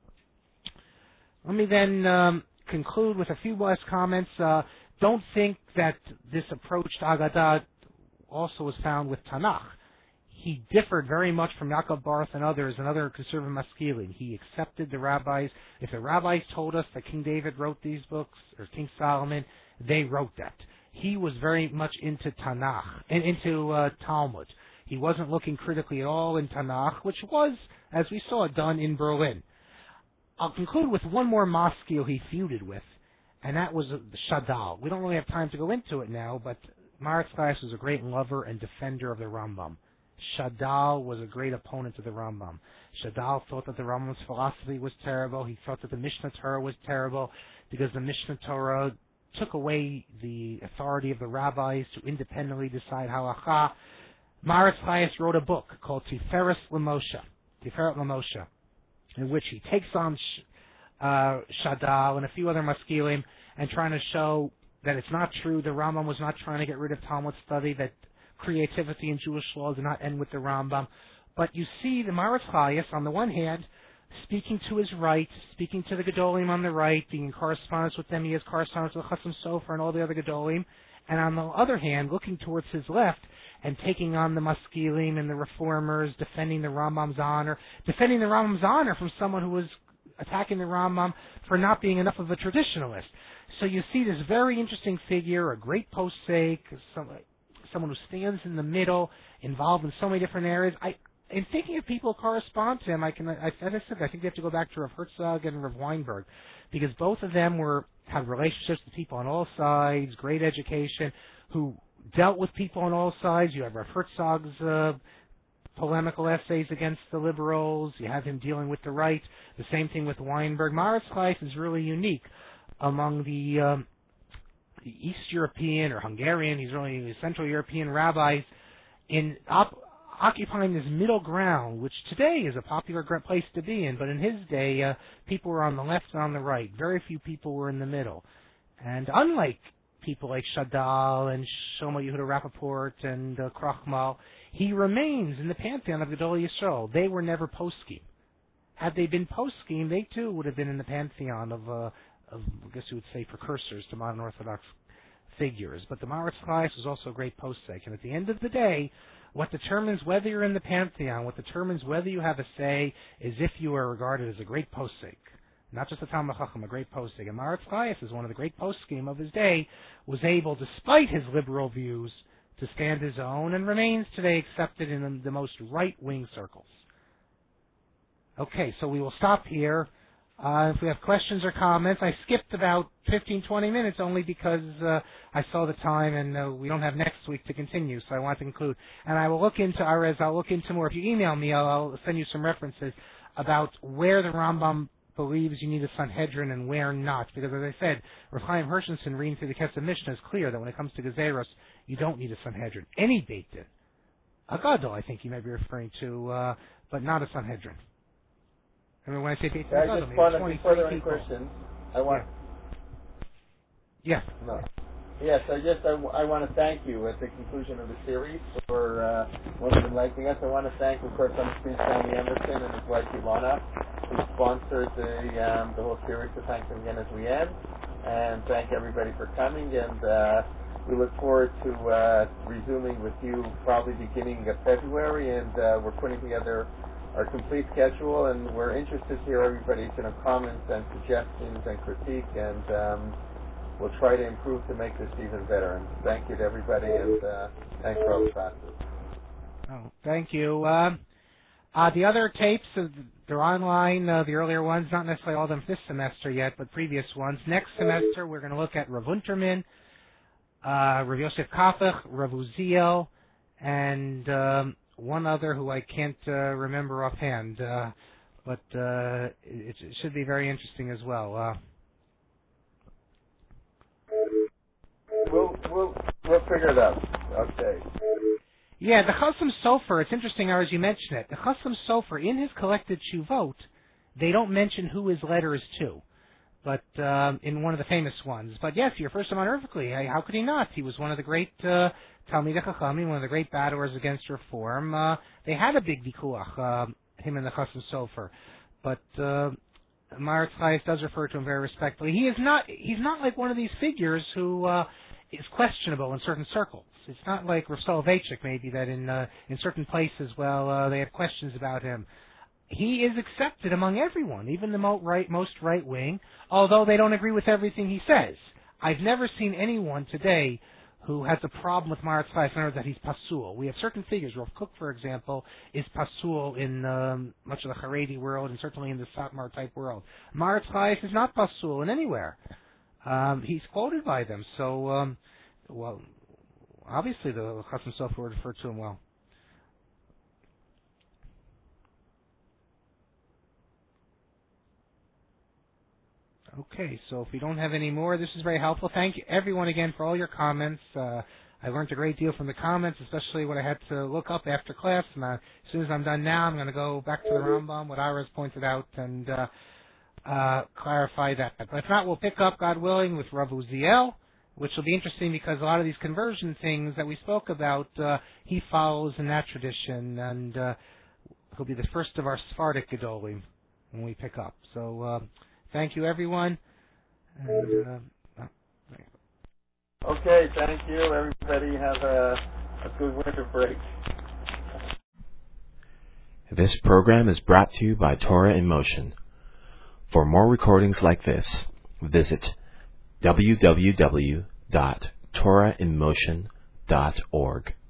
Let me then conclude with a few last comments. Don't think that this approach to Agadah also was found with Tanakh. He differed very much from Yaakov Barth and others, and other conservative maskilim. He accepted the rabbis. If the rabbis told us that King David wrote these books, or King Solomon, they wrote that. He was very much into Tanakh, and into Talmud. He wasn't looking critically at all in Tanakh, which was, as we saw, done in Berlin. I'll conclude with one more maskil he feuded with, and that was Shadal. We don't really have time to go into it now, but Maharatz Chayes was a great lover and defender of the Rambam. Shadal was a great opponent of the Rambam. Shadal thought that the Rambam's philosophy was terrible. He thought that the Mishnah Torah was terrible because the Mishnah Torah took away the authority of the rabbis to independently decide halacha. Maharatz Chayes wrote a book called Tiferet L'Moshe, in which he takes on Shadal and a few other maskilim and trying to show that it's not true. The Rambam was not trying to get rid of Talmud study, that creativity in Jewish law did not end with the Rambam. But you see the Maharatz Chayes, on the one hand, speaking to his right, speaking to the Gedolim on the right, being in correspondence with them. He has correspondence with Chasam Sofer and all the other Gedolim. And on the other hand, looking towards his left and taking on the Maskilim and the Reformers, defending the Rambam's honor from someone who was attacking the Rambam for not being enough of a traditionalist. So you see this very interesting figure, a great posek, someone who stands in the middle, involved in so many different areas. In thinking of people who correspond to him, as I said, I think they have to go back to Rav Herzog and Rav Weinberg, because both of them had relationships with people on all sides, great education, who dealt with people on all sides. You have Rav Herzog's polemical essays against the liberals. You have him dealing with the right. The same thing with Weinberg. Maharatz Chaim is really unique among the East European or Hungarian, he's really Central European rabbis, in occupying this middle ground, which today is a popular place to be in, but in his day, people were on the left and on the right. Very few people were in the middle. And unlike people like Shadal and Shlomo Yehuda Rappaport and Krochmal, he remains in the pantheon of Gedolei Yisrael. They were never poskim. Had they been poskim, they too would have been in the pantheon of I guess you would say, precursors to modern Orthodox figures. But the Maharatz Chaim was also a great posek. And at the end of the day, what determines whether you're in the pantheon, what determines whether you have a say, is if you are regarded as a great posek. Not just a Talmid Chacham, a great posek. And Maharatz Chaim is one of the great poskim of his day, was able, despite his liberal views, to stand his own, and remains today accepted in the most right-wing circles. Okay, so we will stop here. If we have questions or comments, I skipped about 15, 20 minutes only because I saw the time and we don't have next week to continue, so I want to conclude. And I will look into Arez, I'll look into more. If you email me, I'll send you some references about where the Rambam believes you need a Sanhedrin and where not. Because as I said, Rav Chaim Hershenson reading through the Kesef Mishnah is clear that when it comes to Gezeros, you don't need a Sanhedrin. Any Beit Din. A Gadol, I think you may be referring to, but not a Sanhedrin. I mean, when I say Beit Din, I just want to, before there are any questions, I want... Yeah. No. Yes, I want to thank you at the conclusion of the series for once enlightening us. I want to thank, of course, on the screen, Stanley Emerson and his wife Ilana, who sponsored the whole series. So thanks them again as we end, and thank everybody for coming. And we look forward to resuming with you probably beginning of February. And we're putting together our complete schedule, and we're interested to hear everybody's comments and suggestions and critique, and we'll try to improve to make this even better. And thank you to everybody, and thanks for all the classes. Oh, thank you. The other tapes, they're online, the earlier ones, not necessarily all of them this semester yet, but previous ones. Next semester, we're going to look at Rav Unterman, Rav Yosef Kapach, Rav Uziel, and one other who I can't remember offhand, but it should be very interesting as well. We'll figure it out. Okay. Yeah, the Chasam Sofer, it's interesting, as you mentioned it. The Chasam Sofer, in his collected Shuvot, they don't mention who his letter is to, but in one of the famous ones. But yes, you're first unearthly. How could he not? He was one of the great Talmidei Chachamim, one of the great battlers against reform. They had a big vikuach, him and the Chasam Sofer, but Maharatz Chaim does refer to him very respectfully. He's not like one of these figures who is questionable in certain circles. It's not like Rav Soloveitchik, maybe, that in certain places, they have questions about him. He is accepted among everyone, even the most right wing, although they don't agree with everything he says. I've never seen anyone today who has a problem with Maharatz Chaim, in other words, that he's pasul. We have certain figures. Rav Kook, for example, is pasul in much of the Haredi world and certainly in the Satmar type world. Maharatz Chaim is not pasul in anywhere. He's quoted by them, so obviously the Chasam Sofer would refer to him well. Okay, so if we don't have any more, this is very helpful. Thank you, everyone, again, for all your comments. I learned a great deal from the comments, especially what I had to look up after class. And as soon as I'm done now, I'm going to go back to the Rambam, what Iris pointed out, and clarify that. But if not, we'll pick up, God willing, with Rav Uziel, which will be interesting because a lot of these conversion things that we spoke about, he follows in that tradition, and he'll be the first of our Sephardic Gedolim when we pick up. So thank you, everyone. And, okay, thank you, everybody. Have a good winter break. This program is brought to you by Torah in Motion. For more recordings like this, visit www.torahinmotion.org. dot org.